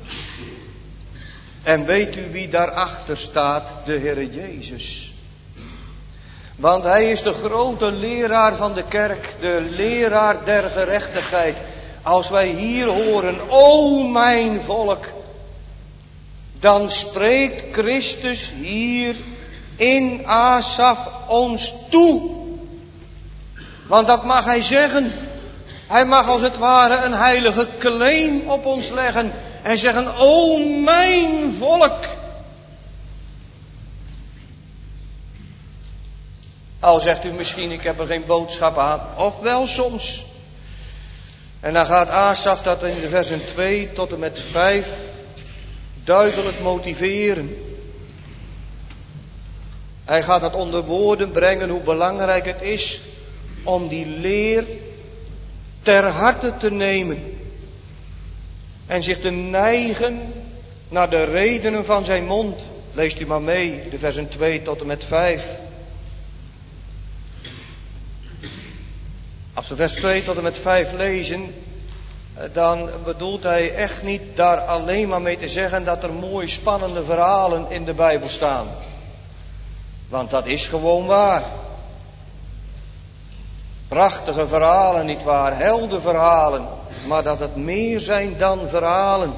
En weet u wie daarachter staat? De Heere Jezus. Want hij is de grote leraar van de kerk, de leraar der gerechtigheid. Als wij hier horen: O mijn volk, dan spreekt Christus hier in Asaf ons toe. Want dat mag hij zeggen. Hij mag als het ware een heilige claim op ons leggen en zeggen: O mijn volk. Al zegt u misschien: ik heb er geen boodschap aan. Of wel soms. En dan gaat Asaf dat in de versen twee tot en met vijf duidelijk motiveren. Hij gaat het onder woorden brengen hoe belangrijk het is om die leer ter harte te nemen. En zich te neigen naar de redenen van zijn mond. Leest u maar mee, de versen twee tot en met vijf. Als we vers twee tot en met vijf lezen, dan bedoelt hij echt niet daar alleen maar mee te zeggen dat er mooie spannende verhalen in de Bijbel staan. Want dat is gewoon waar. Prachtige verhalen, nietwaar? Heldenverhalen. Maar dat het meer zijn dan verhalen.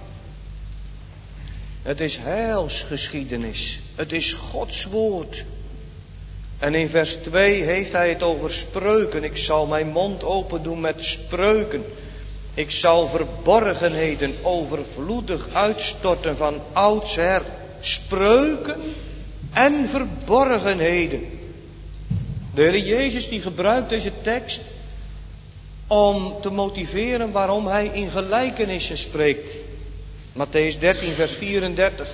Het is heilsgeschiedenis. Het is Gods woord. En in vers twee heeft hij het over spreuken. Ik zal mijn mond open doen met spreuken. Ik zal verborgenheden overvloedig uitstorten van oudsher. Spreuken en verborgenheden. De Heer Jezus die gebruikt deze tekst om te motiveren waarom hij in gelijkenissen spreekt. Mattheüs dertien vers vierendertig.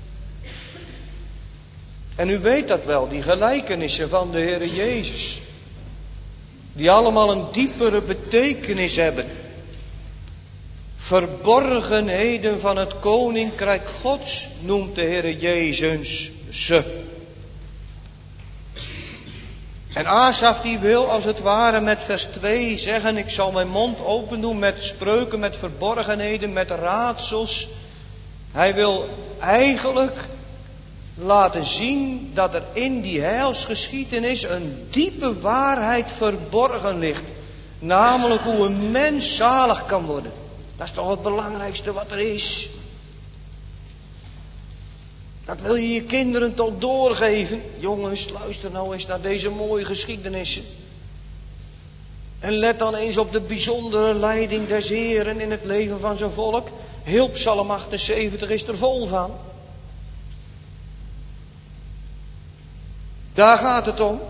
En u weet dat wel, die gelijkenissen van de Heer Jezus. Die allemaal een diepere betekenis hebben. Verborgenheden van het koninkrijk Gods noemt de Heer Jezus ze. En Asaf die wil als het ware met vers twee zeggen: ik zal mijn mond open doen met spreuken, met verborgenheden, met raadsels. Hij wil eigenlijk laten zien dat er in die heilsgeschiedenis een diepe waarheid verborgen ligt. Namelijk hoe een mens zalig kan worden. Dat is toch het belangrijkste wat er is. Dat wil je je kinderen toch doorgeven. Jongens, luister nou eens naar deze mooie geschiedenissen. En let dan eens op de bijzondere leiding des Heeren in het leven van zijn volk. Heel Psalm achtenzeventig is er vol van. Daar gaat het om.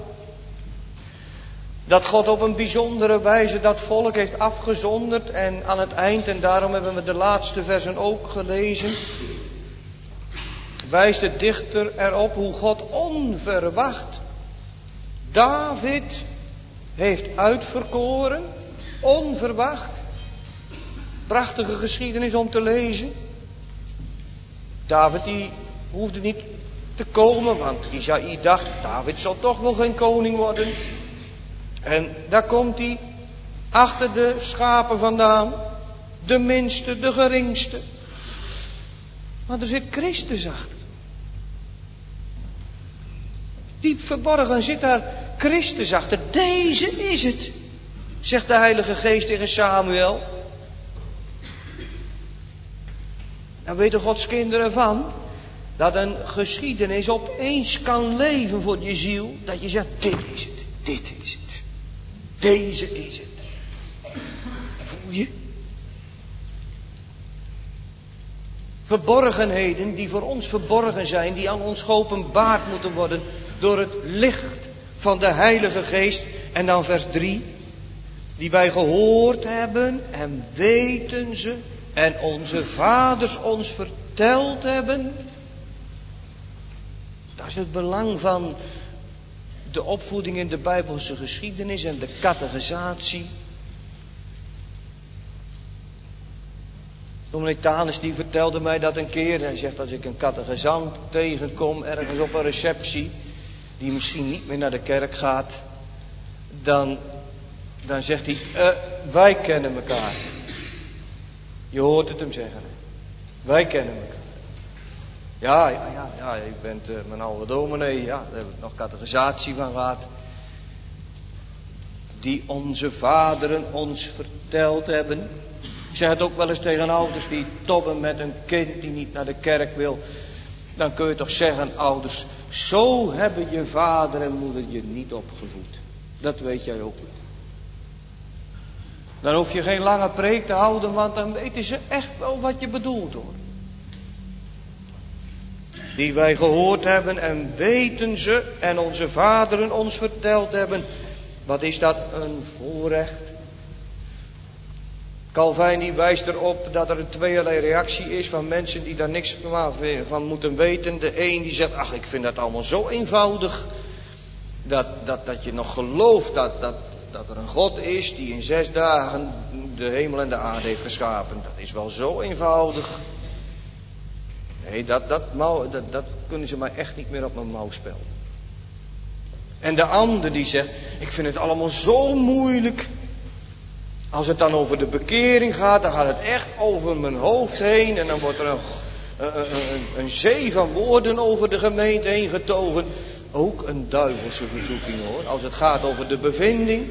Dat God op een bijzondere wijze dat volk heeft afgezonderd. En aan het eind, en daarom hebben we de laatste versen ook gelezen, wijst de dichter erop hoe God onverwacht David heeft uitverkoren. Onverwacht. Prachtige geschiedenis om te lezen. David die hoefde niet te komen, want Isaïe dacht, David zal toch wel geen koning worden. En daar komt hij achter de schapen vandaan. De minste, de geringste. Maar er zit Christus achter. Diep verborgen zit daar Christus achter. Deze is het, zegt de Heilige Geest tegen Samuel. Dan weten Gods kinderen van dat een geschiedenis opeens kan leven voor je ziel. Dat je zegt, dit is het, dit is het. Deze is het. Voel je? Verborgenheden die voor ons verborgen zijn, die aan ons geopenbaard moeten worden door het licht van de Heilige Geest. En dan vers drie. Die wij gehoord hebben en weten ze en onze vaders ons verteld hebben. Dat is het belang van de opvoeding in de Bijbelse geschiedenis en de catechisatie. Dominee Tanis die vertelde mij dat een keer. Hij zegt, als ik een catechisant tegenkom ergens op een receptie, die misschien niet meer naar de kerk gaat, dan, dan zegt hij, uh, wij kennen elkaar. Je hoort het hem zeggen. Hè? Wij kennen elkaar. Ja, ja, ja, ja, je bent uh, mijn oude dominee, ja, daar hebben we nog catechisatie van gehad. Die onze vaderen ons verteld hebben. Ik zeg het ook wel eens tegen ouders die tobben met een kind die niet naar de kerk wil. Dan kun je toch zeggen, ouders, zo hebben je vader en moeder je niet opgevoed. Dat weet jij ook niet. Dan hoef je geen lange preek te houden, want dan weten ze echt wel wat je bedoelt hoor. Die wij gehoord hebben en weten ze en onze vaderen ons verteld hebben. Wat is dat een voorrecht? Calvijn die wijst erop dat er een tweeërlei reactie is van mensen die daar niks van moeten weten. De een die zegt, ach ik vind dat allemaal zo eenvoudig. Dat, dat, dat je nog gelooft dat, dat, dat er een God is die in zes dagen de hemel en de aarde heeft geschapen. Dat is wel zo eenvoudig. Nee, dat, dat, mouw, dat, dat kunnen ze mij echt niet meer op mijn mouw spelden. En de ander die zegt, ik vind het allemaal zo moeilijk. Als het dan over de bekering gaat, dan gaat het echt over mijn hoofd heen. En dan wordt er een, een, een, een zee van woorden over de gemeente heen getogen. Ook een duivelse verzoeking hoor, als het gaat over de bevinding.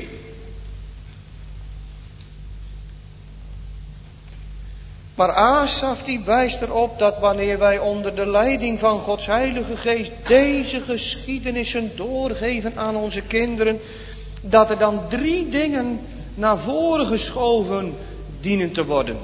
Maar Asaf die wijst erop dat wanneer wij onder de leiding van Gods Heilige Geest deze geschiedenissen doorgeven aan onze kinderen, dat er dan drie dingen naar voren geschoven dienen te worden.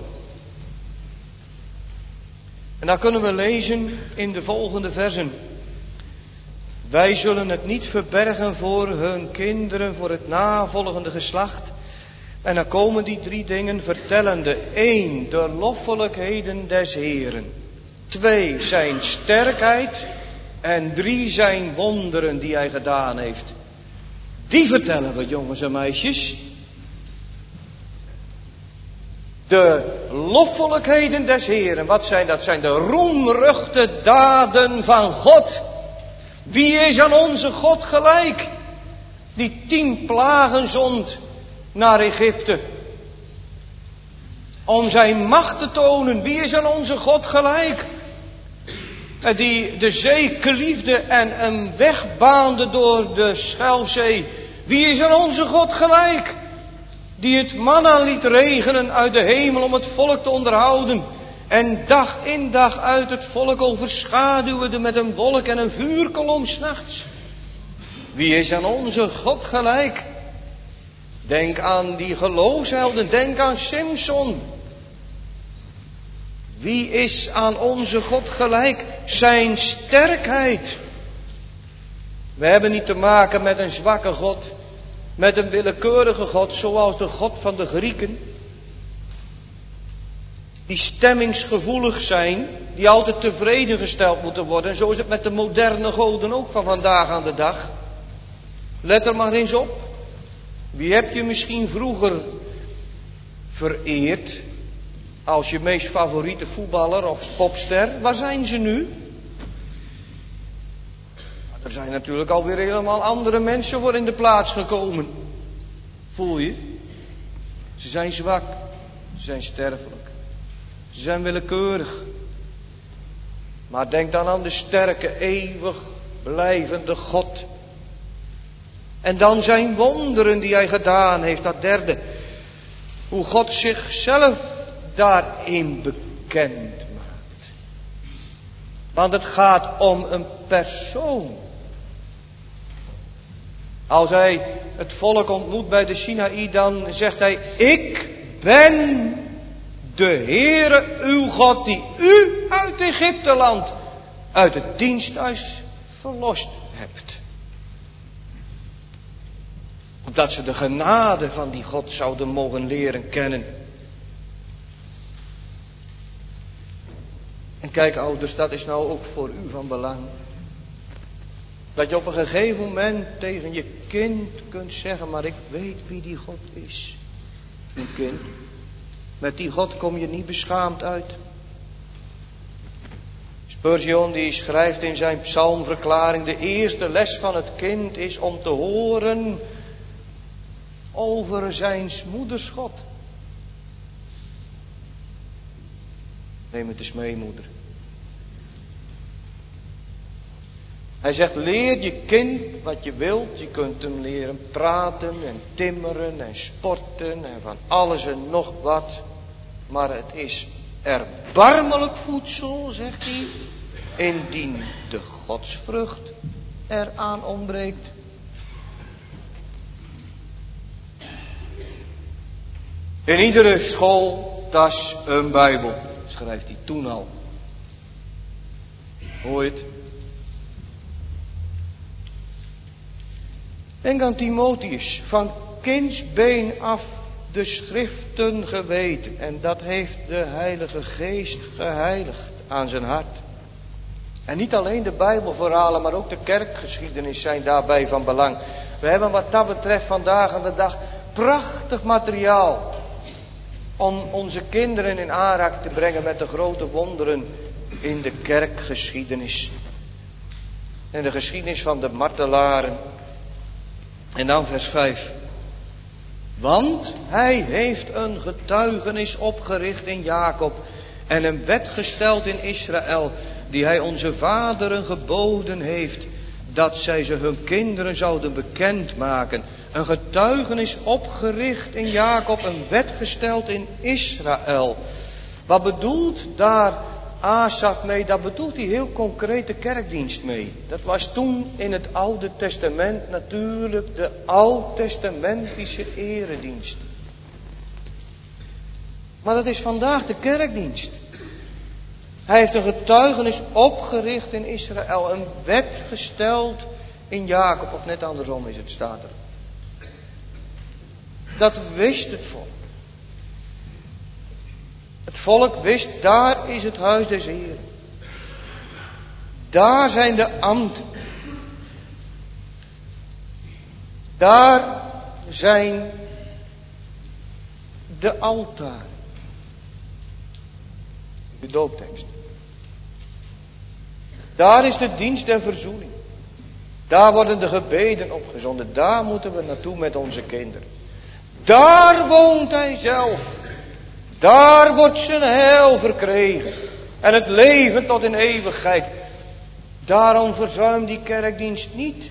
En daar kunnen we lezen in de volgende versen. Wij zullen het niet verbergen voor hun kinderen, voor het navolgende geslacht. En dan komen die drie dingen vertellende. Eén, de loffelijkheden des Heeren. Twee, zijn sterkheid. En drie, zijn wonderen die hij gedaan heeft. Die vertellen we, jongens en meisjes. De loffelijkheden des Heeren. Wat zijn dat? Zijn de roemruchte daden van God. Wie is aan onze God gelijk? Die tien plagen zond naar Egypte. Om zijn macht te tonen. Wie is aan onze God gelijk? Die de zee kliefde en een weg baande door de Schelfzee. Wie is aan onze God gelijk? Die het manna liet regenen uit de hemel om het volk te onderhouden. En dag in dag uit het volk overschaduwde met een wolk en een vuurkolom 's nachts. Wie is aan onze God gelijk? Denk aan die geloofshelden, denk aan Simson. Wie is aan onze God gelijk? Zijn sterkheid. We hebben niet te maken met een zwakke God, met een willekeurige God, zoals de God van de Grieken. Die stemmingsgevoelig zijn, die altijd tevreden gesteld moeten worden. En zo is het met de moderne goden ook van vandaag aan de dag. Let er maar eens op. Wie heb je misschien vroeger vereerd als je meest favoriete voetballer of popster? Waar zijn ze nu? Er zijn natuurlijk alweer helemaal andere mensen voor in de plaats gekomen. Voel je? Ze zijn zwak. Ze zijn sterfelijk. Ze zijn willekeurig. Maar denk dan aan de sterke, eeuwig blijvende God. En dan zijn wonderen die hij gedaan heeft. Dat derde. Hoe God zichzelf daarin bekend maakt. Want het gaat om een persoon. Als hij het volk ontmoet bij de Sinaï, dan zegt hij: ik ben de Heere uw God die u uit Egypteland, uit het diensthuis verlost hebt. Opdat ze de genade van die God zouden mogen leren kennen. En kijk ouders, dat is nou ook voor u van belang. Dat je op een gegeven moment tegen je kind kunt zeggen: maar ik weet wie die God is. Een kind, met die God kom je niet beschaamd uit. Spurgeon die schrijft in zijn psalmverklaring: de eerste les van het kind is om te horen over zijn moeders God. Neem het eens mee, moeder. Hij zegt: leer je kind wat je wilt. Je kunt hem leren praten en timmeren en sporten en van alles en nog wat. Maar het is erbarmelijk voedsel, zegt hij, indien de godsvrucht eraan ontbreekt. In iedere schooltas een Bijbel, schrijft hij toen al. Hoor je het? Denk aan Timotheus, van kindsbeen af de schriften geweten. En dat heeft de Heilige Geest geheiligd aan zijn hart. En niet alleen de Bijbelverhalen, maar ook de kerkgeschiedenis zijn daarbij van belang. We hebben wat dat betreft vandaag aan de dag prachtig materiaal om onze kinderen in aanraking te brengen met de grote wonderen in de kerkgeschiedenis. En de geschiedenis van de martelaren. En dan vers vijf. Want hij heeft een getuigenis opgericht in Jacob en een wet gesteld in Israël, die hij onze vaderen geboden heeft, dat zij ze hun kinderen zouden bekendmaken. Een getuigenis opgericht in Jacob, een wet gesteld in Israël. Wat bedoelt daar Asaf mee? Daar bedoelt hij heel concreet de kerkdienst mee. Dat was toen in het Oude Testament natuurlijk de oud-testamentische eredienst. Maar dat is vandaag de kerkdienst. Hij heeft een getuigenis opgericht in Israël, een wet gesteld in Jacob, of net andersom is het, staat er. Dat wist het volk. Het volk wist, daar is het huis des Heren. Daar zijn de ambten. Daar zijn de altaren. De dooptekst. Daar is de dienst der verzoening. Daar worden de gebeden opgezonden. Daar moeten we naartoe met onze kinderen. Daar woont hij zelf. Daar wordt zijn heil verkregen. En het leven tot in eeuwigheid. Daarom verzuim die kerkdienst niet.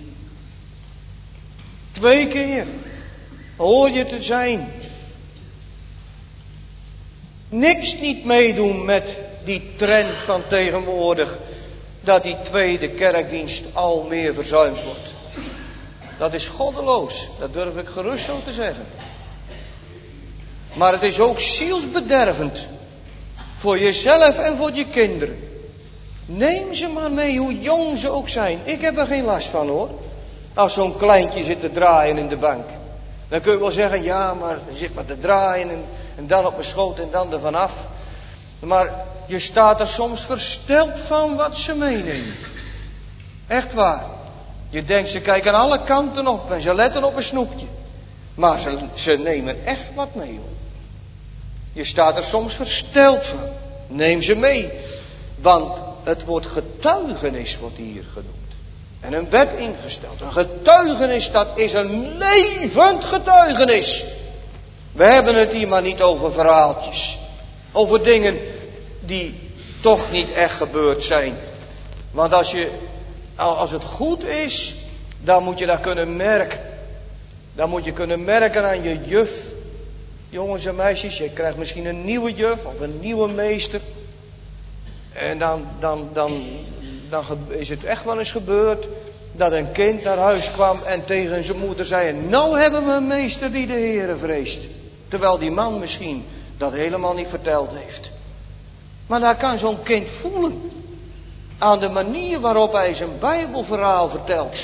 Twee keer hoor je te zijn. Niks niet meedoen met die trend van tegenwoordig, dat die tweede kerkdienst al meer verzuimd wordt. Dat is goddeloos, dat durf ik gerust zo te zeggen. Maar het is ook zielsbedervend. Voor jezelf en voor je kinderen. Neem ze maar mee, hoe jong ze ook zijn. Ik heb er geen last van hoor. Als zo'n kleintje zit te draaien in de bank. Dan kun je wel zeggen, ja maar je zit maar te draaien en, en dan op mijn schoot en dan er vanaf. Maar je staat er soms versteld van wat ze meenemen. Echt waar. Je denkt, ze kijken alle kanten op en ze letten op een snoepje. Maar ze, ze nemen echt wat mee hoor. Je staat er soms versteld van. Neem ze mee. Want het woord getuigenis wordt hier genoemd. En een wet ingesteld. Een getuigenis, dat is een levend getuigenis. We hebben het hier maar niet over verhaaltjes. Over dingen die toch niet echt gebeurd zijn. Want als, je, als het goed is, dan moet je dat kunnen merken. Dan moet je kunnen merken aan je juf. Jongens en meisjes, je krijgt misschien een nieuwe juf of een nieuwe meester. En dan, dan, dan, dan is het echt wel eens gebeurd dat een kind naar huis kwam en tegen zijn moeder zei, nou hebben we een meester die de Heere vreest. Terwijl die man misschien dat helemaal niet verteld heeft. Maar daar kan zo'n kind voelen. Aan de manier waarop hij zijn Bijbelverhaal vertelt.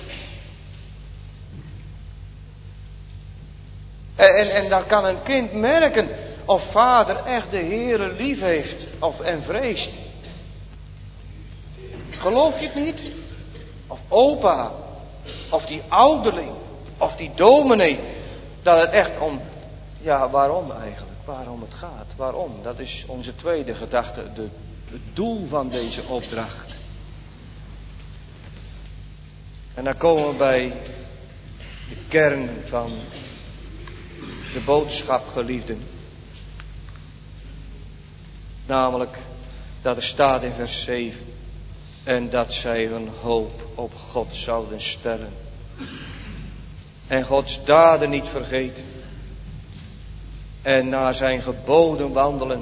En, en, en dan kan een kind merken of vader echt de Heere lief heeft of, en vreest. Geloof je het niet? Of opa, of die ouderling, of die dominee. Dat het echt om, ja waarom eigenlijk? Waarom het gaat? Waarom? Dat is onze tweede gedachte, de, het doel van deze opdracht. En dan komen we bij de kern van de boodschap, geliefden. Namelijk dat er staat in vers zeven. En dat zij hun hoop op God zouden stellen. En Gods daden niet vergeten. En naar zijn geboden wandelen.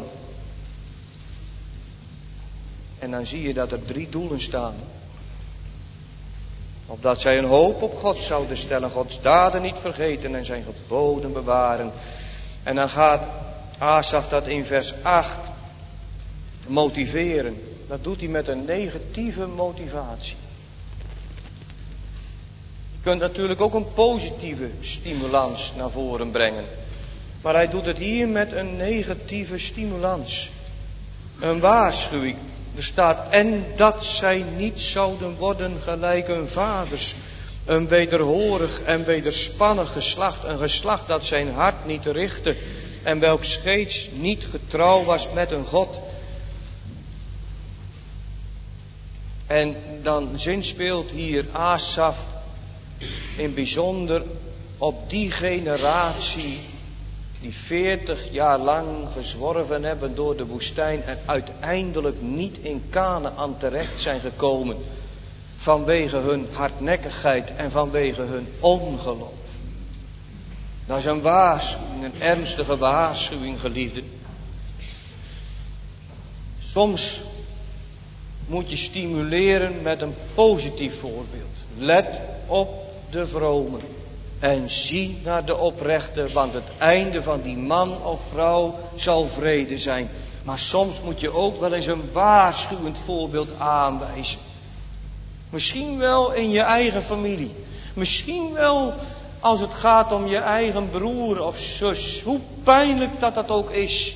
En dan zie je dat er drie doelen staan. Opdat zij hun hoop op God zouden stellen. Gods daden niet vergeten en zijn geboden bewaren. En dan gaat Asaf dat in vers acht motiveren. Dat doet hij met een negatieve motivatie. Je kunt natuurlijk ook een positieve stimulans naar voren brengen. Maar hij doet het hier met een negatieve stimulans. Een waarschuwing. Er staat, en dat zij niet zouden worden gelijk hun vaders. Een wederhorig en wederspannig geslacht. Een geslacht dat zijn hart niet richtte. En welk steeds niet getrouw was met een God. En dan zinspeelt hier Asaf in bijzonder op die generatie die veertig jaar lang gezworven hebben door de woestijn en uiteindelijk niet in Kanaän terecht zijn gekomen vanwege hun hardnekkigheid en vanwege hun ongeloof. Dat is een waarschuwing, een ernstige waarschuwing, geliefden. Soms moet je stimuleren met een positief voorbeeld. Let op de vromen en zie naar de oprechte, want het einde van die man of vrouw zal vrede zijn. Maar soms moet je ook wel eens een waarschuwend voorbeeld aanwijzen. Misschien wel in je eigen familie. Misschien wel als het gaat om je eigen broer of zus. Hoe pijnlijk dat dat ook is.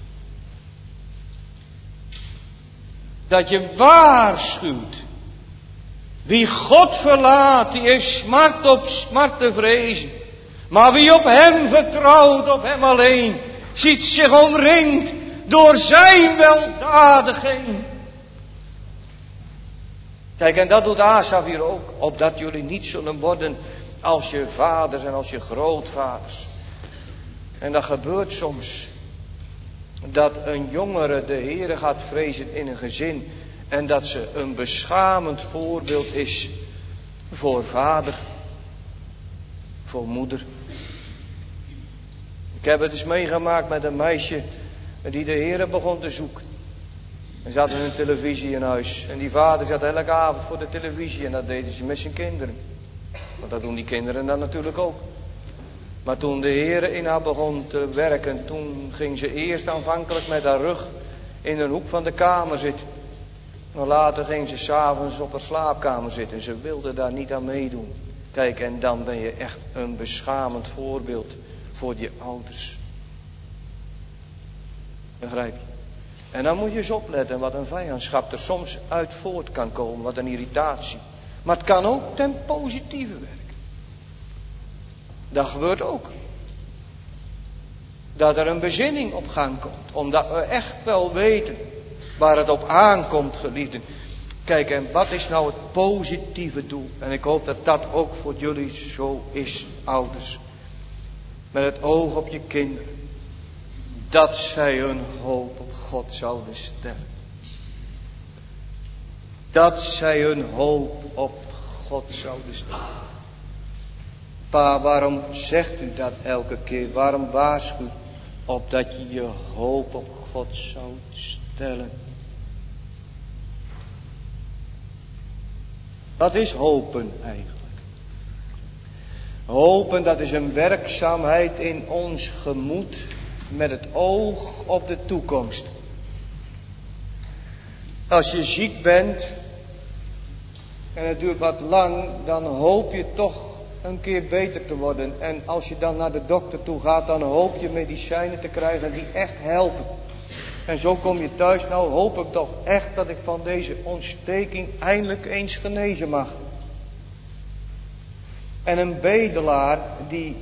Dat je waarschuwt. Wie God verlaat, die heeft smart op smart te vrezen. Maar wie op hem vertrouwt, op hem alleen, ziet zich omringd door zijn weldadigheid. Kijk, en dat doet Asaf hier ook. Opdat jullie niet zullen worden als je vaders en als je grootvaders. En dat gebeurt soms. Dat een jongere de Heere gaat vrezen in een gezin. En dat ze een beschamend voorbeeld is voor vader. Voor moeder. Ik heb het eens meegemaakt met een meisje die de Heere begon te zoeken. En ze hadden een televisie in huis. En die vader zat elke avond voor de televisie. En dat deden ze met zijn kinderen. Want dat doen die kinderen dan natuurlijk ook. Maar toen de Heer in haar begon te werken, toen ging ze eerst aanvankelijk met haar rug in een hoek van de kamer zitten. Maar later ging ze 's avonds op haar slaapkamer zitten. Ze wilde daar niet aan meedoen. Kijk, en dan ben je echt een beschamend voorbeeld voor je ouders. Begrijp je? En dan moet je eens opletten wat een vijandschap er soms uit voort kan komen. Wat een irritatie. Maar het kan ook ten positieve werken. Dat gebeurt ook. Dat er een bezinning op gang komt. Omdat we echt wel weten waar het op aankomt, geliefden. Kijk, en wat is nou het positieve doel? En ik hoop dat dat ook voor jullie zo is, ouders. Met het oog op je kinderen. Dat zij hun hoop op God zouden stellen. Dat zij hun hoop op God zouden stellen. Pa, waarom zegt u dat elke keer? Waarom waarschuwt u opdat je je hoop op God zou stellen? Wat is hopen eigenlijk? Hopen, dat is een werkzaamheid in ons gemoed met het oog op de toekomst. Als je ziek bent en het duurt wat lang, dan hoop je toch een keer beter te worden. En als je dan naar de dokter toe gaat, dan hoop je medicijnen te krijgen die echt helpen. En zo kom je thuis, nou hoop ik toch echt dat ik van deze ontsteking eindelijk eens genezen mag. En een bedelaar die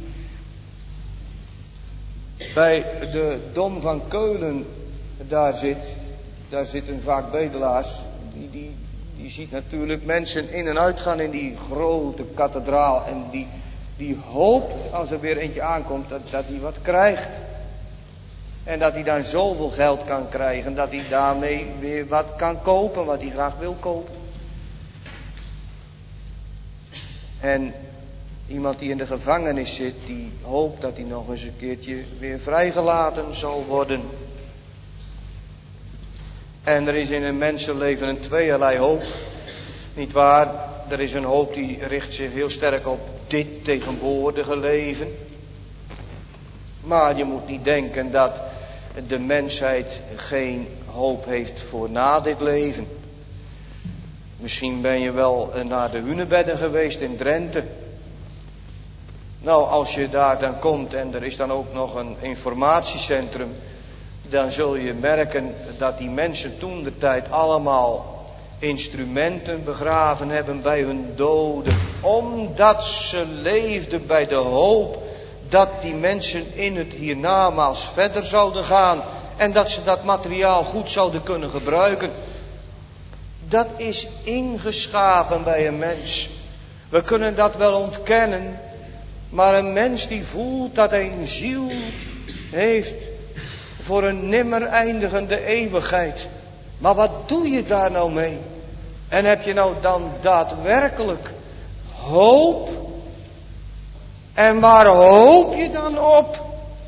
bij de Dom van Keulen daar zit, daar zitten vaak bedelaars, die, die, die ziet natuurlijk mensen in en uitgaan in die grote kathedraal. En die, die hoopt, als er weer eentje aankomt, dat, dat hij wat krijgt. En dat hij dan zoveel geld kan krijgen, dat hij daarmee weer wat kan kopen, wat hij graag wil kopen. En iemand die in de gevangenis zit, die hoopt dat hij nog eens een keertje weer vrijgelaten zal worden. En er is in een mensenleven een tweeërlei hoop. Niet waar? Er is een hoop die richt zich heel sterk op dit tegenwoordige leven. Maar je moet niet denken dat de mensheid geen hoop heeft voor na dit leven. Misschien ben je wel naar de hunebedden geweest in Drenthe. Nou, als je daar dan komt en er is dan ook nog een informatiecentrum, dan zul je merken dat die mensen toentertijd allemaal instrumenten begraven hebben bij hun doden. Omdat ze leefden bij de hoop dat die mensen in het hiernamaals verder zouden gaan. En dat ze dat materiaal goed zouden kunnen gebruiken. Dat is ingeschapen bij een mens. We kunnen dat wel ontkennen. Maar een mens die voelt dat hij een ziel heeft voor een nimmer eindigende eeuwigheid. Maar wat doe je daar nou mee? En heb je nou dan daadwerkelijk hoop? En waar hoop je dan op?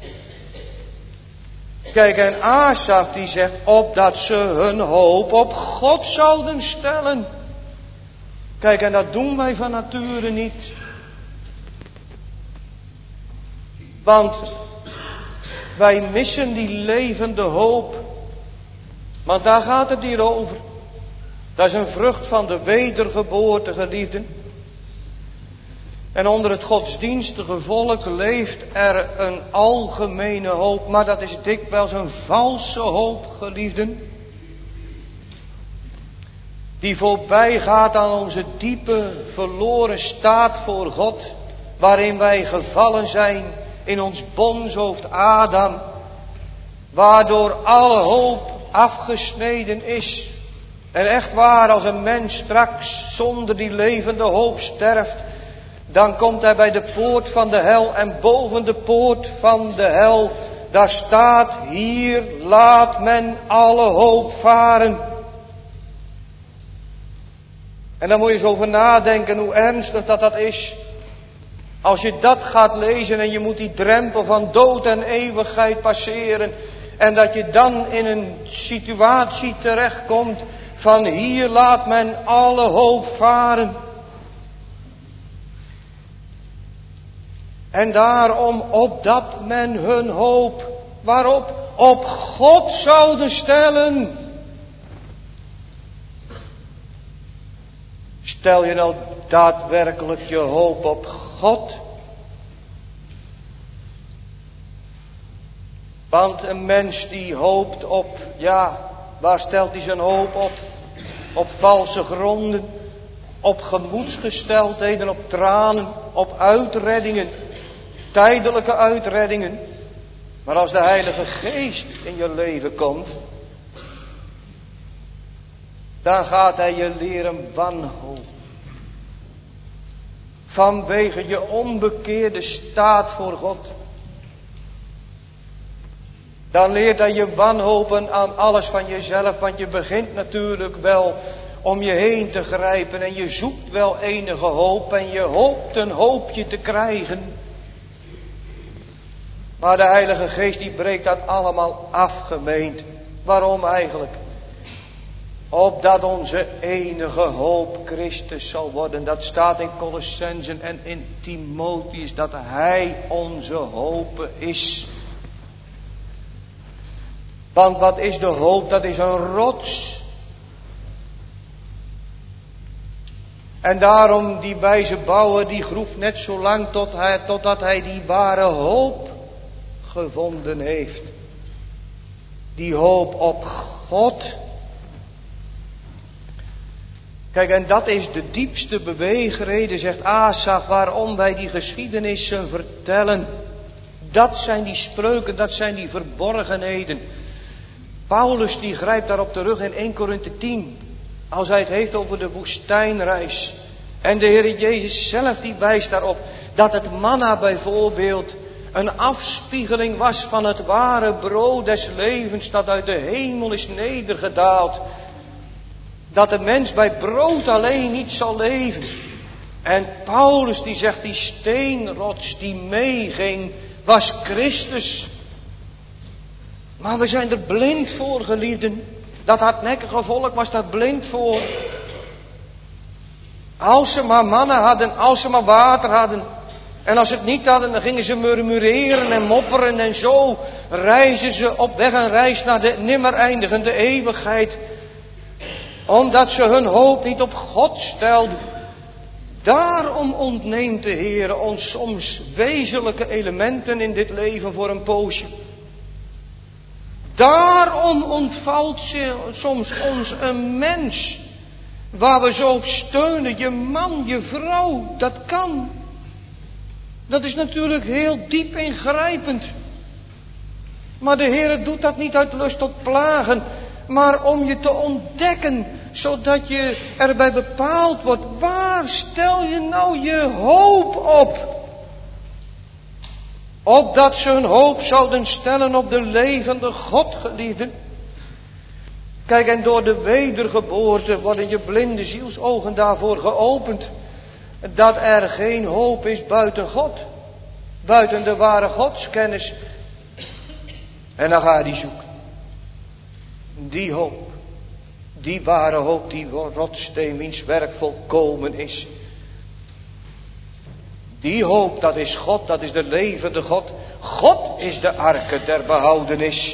Kijk, en Asaf die zegt opdat ze hun hoop op God zouden stellen. Kijk, en dat doen wij van nature niet. Want wij missen die levende hoop. Maar daar gaat het hier over. Dat is een vrucht van de wedergeboorte, geliefden. En onder het godsdienstige volk leeft er een algemene hoop. Maar dat is dikwijls een valse hoop, geliefden. Die voorbij gaat aan onze diepe verloren staat voor God. Waarin wij gevallen zijn in ons bondshoofd Adam. Waardoor alle hoop afgesneden is. En echt waar, als een mens straks zonder die levende hoop sterft, dan komt hij bij de poort van de hel. En boven de poort van de hel, daar staat: hier laat men alle hoop varen. En dan moet je eens over nadenken hoe ernstig dat dat is. Als je dat gaat lezen en je moet die drempel van dood en eeuwigheid passeren. En dat je dan in een situatie terechtkomt van hier laat men alle hoop varen. En daarom opdat men hun hoop, waarop? Op God zouden stellen. Stel je nou daadwerkelijk je hoop op God? Want een mens die hoopt op, ja, waar stelt hij zijn hoop op? Op valse gronden, op gemoedsgesteldheden, op tranen, op uitreddingen, tijdelijke uitreddingen. Maar als de Heilige Geest in je leven komt, dan gaat hij je leren wanhoop. Vanwege je onbekeerde staat voor God. Dan leert hij je wanhopen aan alles van jezelf. Want je begint natuurlijk wel om je heen te grijpen. En je zoekt wel enige hoop. En je hoopt een hoopje te krijgen. Maar de Heilige Geest die breekt dat allemaal af, gemeente. Waarom eigenlijk? Opdat onze enige hoop Christus zal worden. Dat staat in Colossenzen en in Timotheus. Dat Hij onze hoop is. Want wat is de hoop? Dat is een rots. En daarom die wijze bouwer die groef net zo lang tot hij, totdat hij die ware hoop gevonden heeft. Die hoop op God. Kijk, en dat is de diepste beweegreden, zegt Asaf, waarom wij die geschiedenissen vertellen. Dat zijn die spreuken, dat zijn die verborgenheden. Paulus die grijpt daarop terug in Eerste Korinthe tien. Als hij het heeft over de woestijnreis. En de Heer Jezus zelf die wijst daarop. Dat het manna bijvoorbeeld een afspiegeling was van het ware brood des levens. Dat uit de hemel is nedergedaald. Dat de mens bij brood alleen niet zal leven. En Paulus die zegt die steenrots die meeging was Christus. Maar we zijn er blind voor, geliefden. Dat hardnekkige volk was daar blind voor. Als ze maar mannen hadden, als ze maar water hadden. En als ze het niet hadden, dan gingen ze murmureren en mopperen. En zo reizen ze op weg en reis naar de nimmer eindigende eeuwigheid. Omdat ze hun hoop niet op God stelden. Daarom ontneemt de Heer ons soms wezenlijke elementen in dit leven voor een poosje. Daarom ontvouwt ze soms ons een mens. Waar we zo op steunen. Je man, je vrouw. Dat kan. Dat is natuurlijk heel diep ingrijpend. Maar de Heer doet dat niet uit lust tot plagen. Maar om je te ontdekken. Zodat je erbij bepaald wordt. Waar stel je nou je hoop op? Opdat ze hun hoop zouden stellen op de levende God, geliefden. Kijk, en door de wedergeboorte worden je blinde zielsogen daarvoor geopend. Dat er geen hoop is buiten God. Buiten de ware godskennis. En dan ga je die zoeken. Die hoop. Die ware hoop, die rotssteen wiens werk volkomen is. Die hoop, dat is God, dat is de levende God. God is de arke der behoudenis.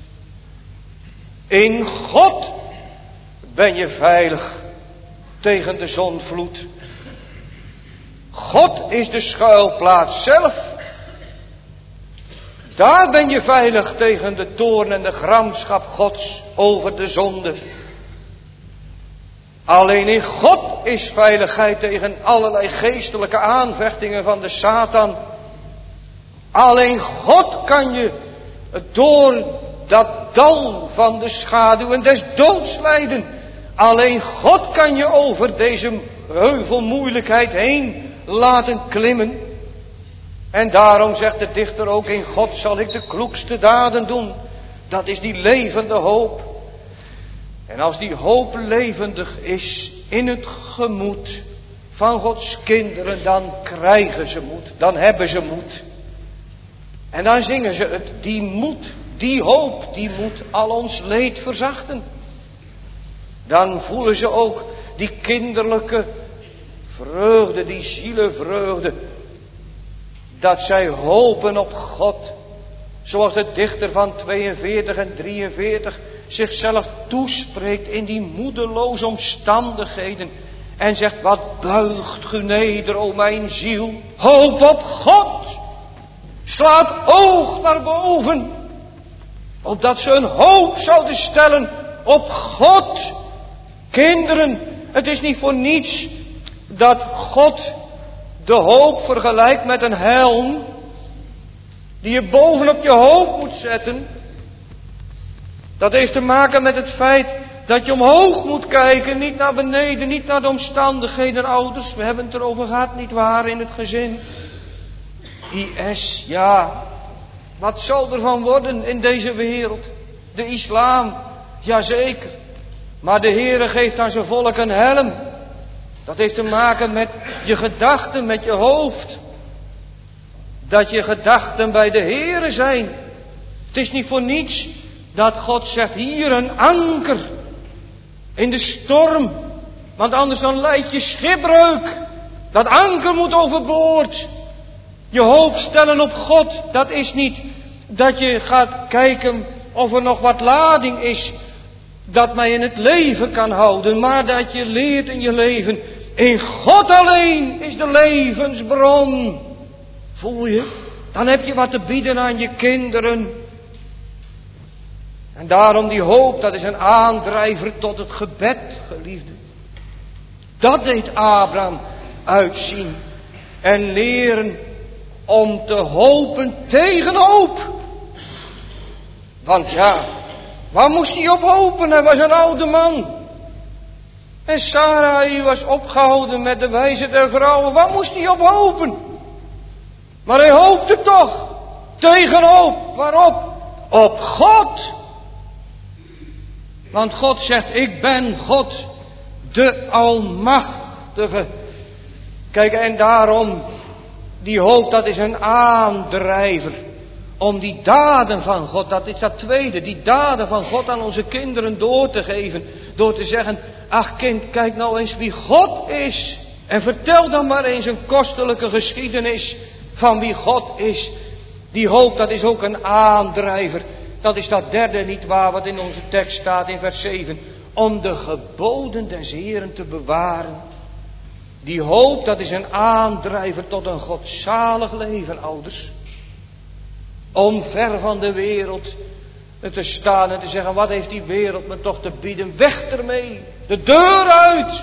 In God ben je veilig tegen de zonvloed. God is de schuilplaats zelf. Daar ben je veilig tegen de toorn en de gramschap Gods over de zonde. Alleen in God is veiligheid tegen allerlei geestelijke aanvechtingen van de Satan. Alleen God kan je door dat dal van de schaduwen des doods leiden. Alleen God kan je over deze heuvelmoeilijkheid heen laten klimmen. En daarom zegt de dichter ook, in God zal ik de kloekste daden doen. Dat is die levende hoop. En als die hoop levendig is in het gemoed van Gods kinderen, dan krijgen ze moed, dan hebben ze moed. En dan zingen ze het, die moed Die hoop, die moet al ons leed verzachten. Dan voelen ze ook die kinderlijke vreugde, die zielenvreugde. Dat zij hopen op God. Zoals de dichter van tweeënveertig en drieënveertig zichzelf toespreekt in die moedeloze omstandigheden. En zegt, wat buigt ge neder, o mijn ziel. Hoop op God. Slaat oog naar boven. Opdat ze een hoop zouden stellen op God. Kinderen, het is niet voor niets dat God de hoop vergelijkt met een helm. Die je bovenop je hoofd moet zetten. Dat heeft te maken met het feit dat je omhoog moet kijken. Niet naar beneden, niet naar de omstandigheden. Ouders, we hebben het erover gehad, niet waar, in het gezin. I S, ja. Wat zal er van worden in deze wereld? De islam, jazeker. Maar de Heere geeft aan zijn volk een helm. Dat heeft te maken met je gedachten, met je hoofd. Dat je gedachten bij de Heere zijn. Het is niet voor niets dat God zegt, hier een anker in de storm. Want anders dan leidt je schipbreuk. Dat anker moet overboord. Je hoop stellen op God, dat is niet dat je gaat kijken of er nog wat lading is dat mij in het leven kan houden. Maar dat je leert in je leven, in God alleen is de levensbron. Voel je? Dan heb je wat te bieden aan je kinderen. En daarom die hoop, dat is een aandrijver tot het gebed, geliefde. Dat deed Abraham uitzien en leren om te hopen tegen hoop. Want ja, waar moest hij op hopen? Hij was een oude man. En Sarai was opgehouden met de wijze der vrouwen. Waar moest hij op hopen? Maar hij hoopte toch. Tegen hoop. Waarop? Op God. Want God zegt, ik ben God, de Almachtige. Kijk, en daarom, die hoop, dat is een aandrijver. Om die daden van God, dat is dat tweede, die daden van God aan onze kinderen door te geven. Door te zeggen, ach kind, kijk nou eens wie God is. En vertel dan maar eens een kostelijke geschiedenis van wie God is. Die hoop, dat is ook een aandrijver. Dat is dat derde niet waar wat in onze tekst staat in vers zeven. Om de geboden des Heeren te bewaren. Die hoop, dat is een aandrijver tot een godzalig leven, ouders. Om ver van de wereld te staan en te zeggen, wat heeft die wereld me toch te bieden? Weg ermee, de deur uit.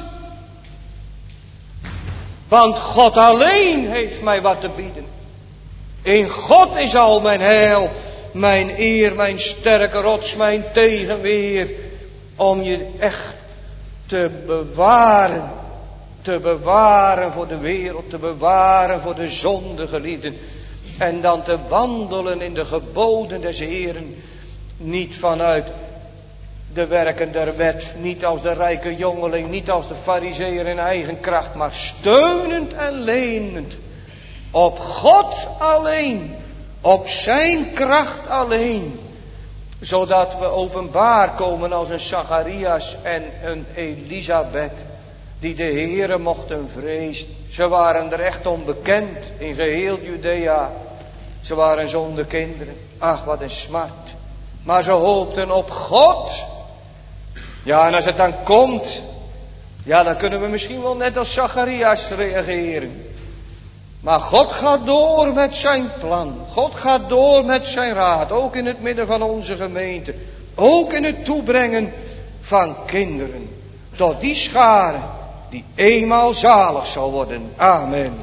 Want God alleen heeft mij wat te bieden. In God is al mijn heil, mijn eer, mijn sterke rots, mijn tegenweer. Om je echt te bewaren. Te bewaren voor de wereld, te bewaren voor de zonde, geliefden. En dan te wandelen in de geboden des Heeren. Niet vanuit de werken der wet, niet als de rijke jongeling, niet als de farizeeër in eigen kracht, maar steunend en lenend op God alleen, op zijn kracht alleen, zodat we openbaar komen als een Zacharias en een Elisabeth, die de Heere mochten vrezen. Ze waren er echt onbekend in geheel Judea. Ze waren zonder kinderen. Ach, wat een smart. Maar ze hoopten op God. Ja, en als het dan komt, ja, dan kunnen we misschien wel net als Zacharias reageren. Maar God gaat door met zijn plan. God gaat door met zijn raad. Ook in het midden van onze gemeente. Ook in het toebrengen van kinderen. Tot die schare die eenmaal zalig zal worden. Amen.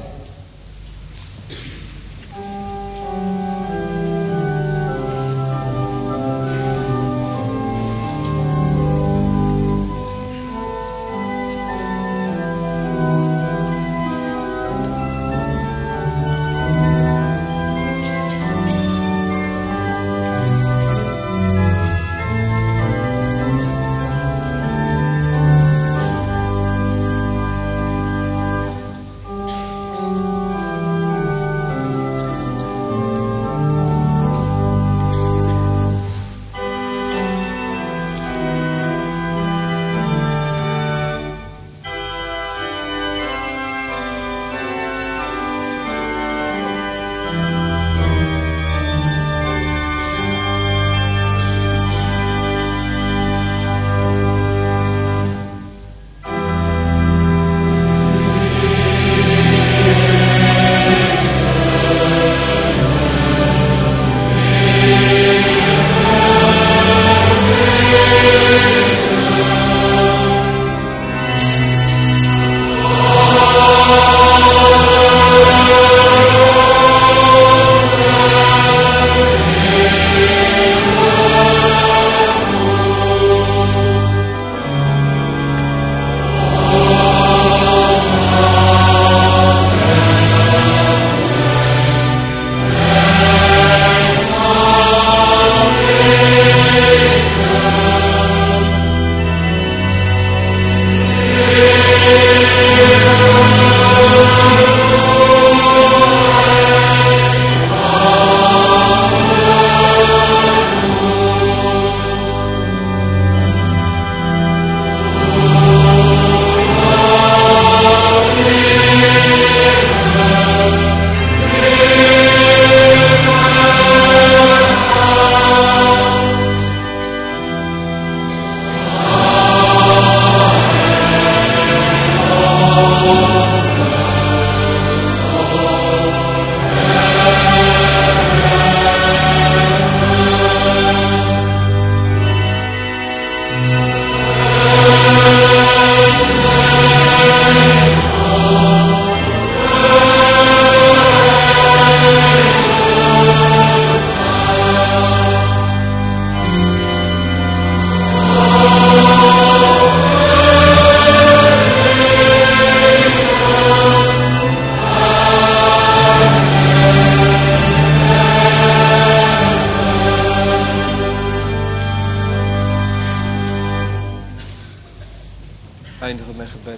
Eindigen met gebed.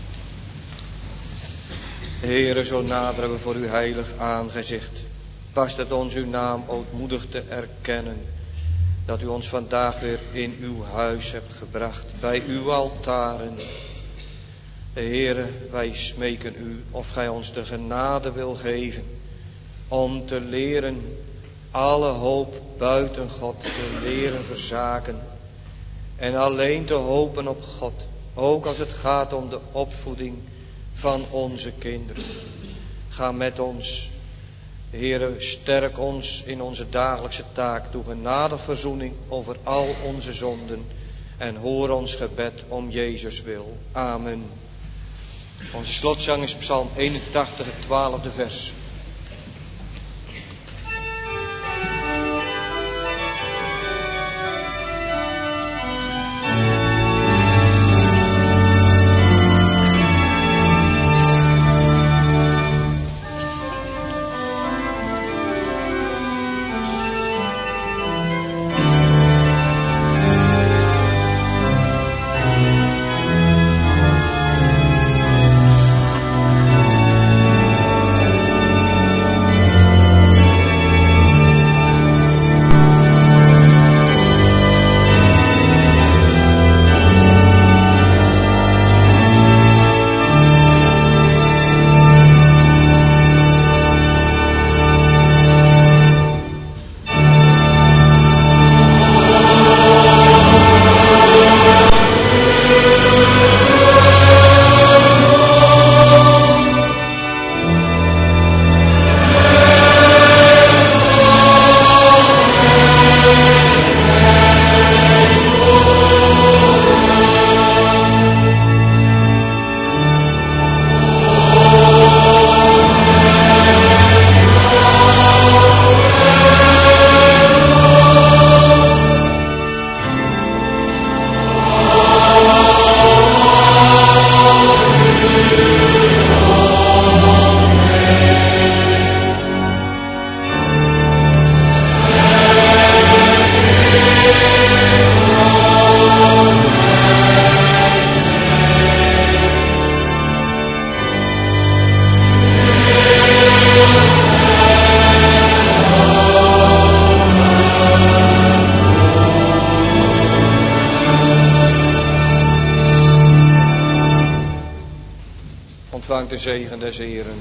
Heere, zo naderen we voor uw heilig aangezicht. Past het ons uw naam ootmoedig te erkennen, dat u ons vandaag weer in uw huis hebt gebracht, bij uw altaren. Heere, wij smeken u of gij ons de genade wil geven om te leren alle hoop buiten God te leren verzaken en alleen te hopen op God, ook als het gaat om de opvoeding van onze kinderen. Ga met ons, Heere, sterk ons in onze dagelijkse taak, doe genadig verzoening over al onze zonden en hoor ons gebed om Jezus wil. Amen. Onze slotzang is Psalm eenentachtig, het twaalfde vers. Ontvangt de zegen des Heeren.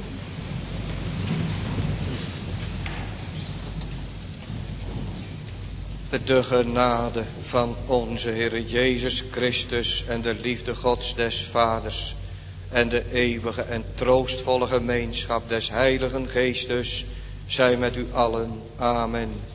De genade van onze Heer Jezus Christus en de liefde Gods des Vaders en de eeuwige en troostvolle gemeenschap des Heiligen Geestes zij met u allen. Amen.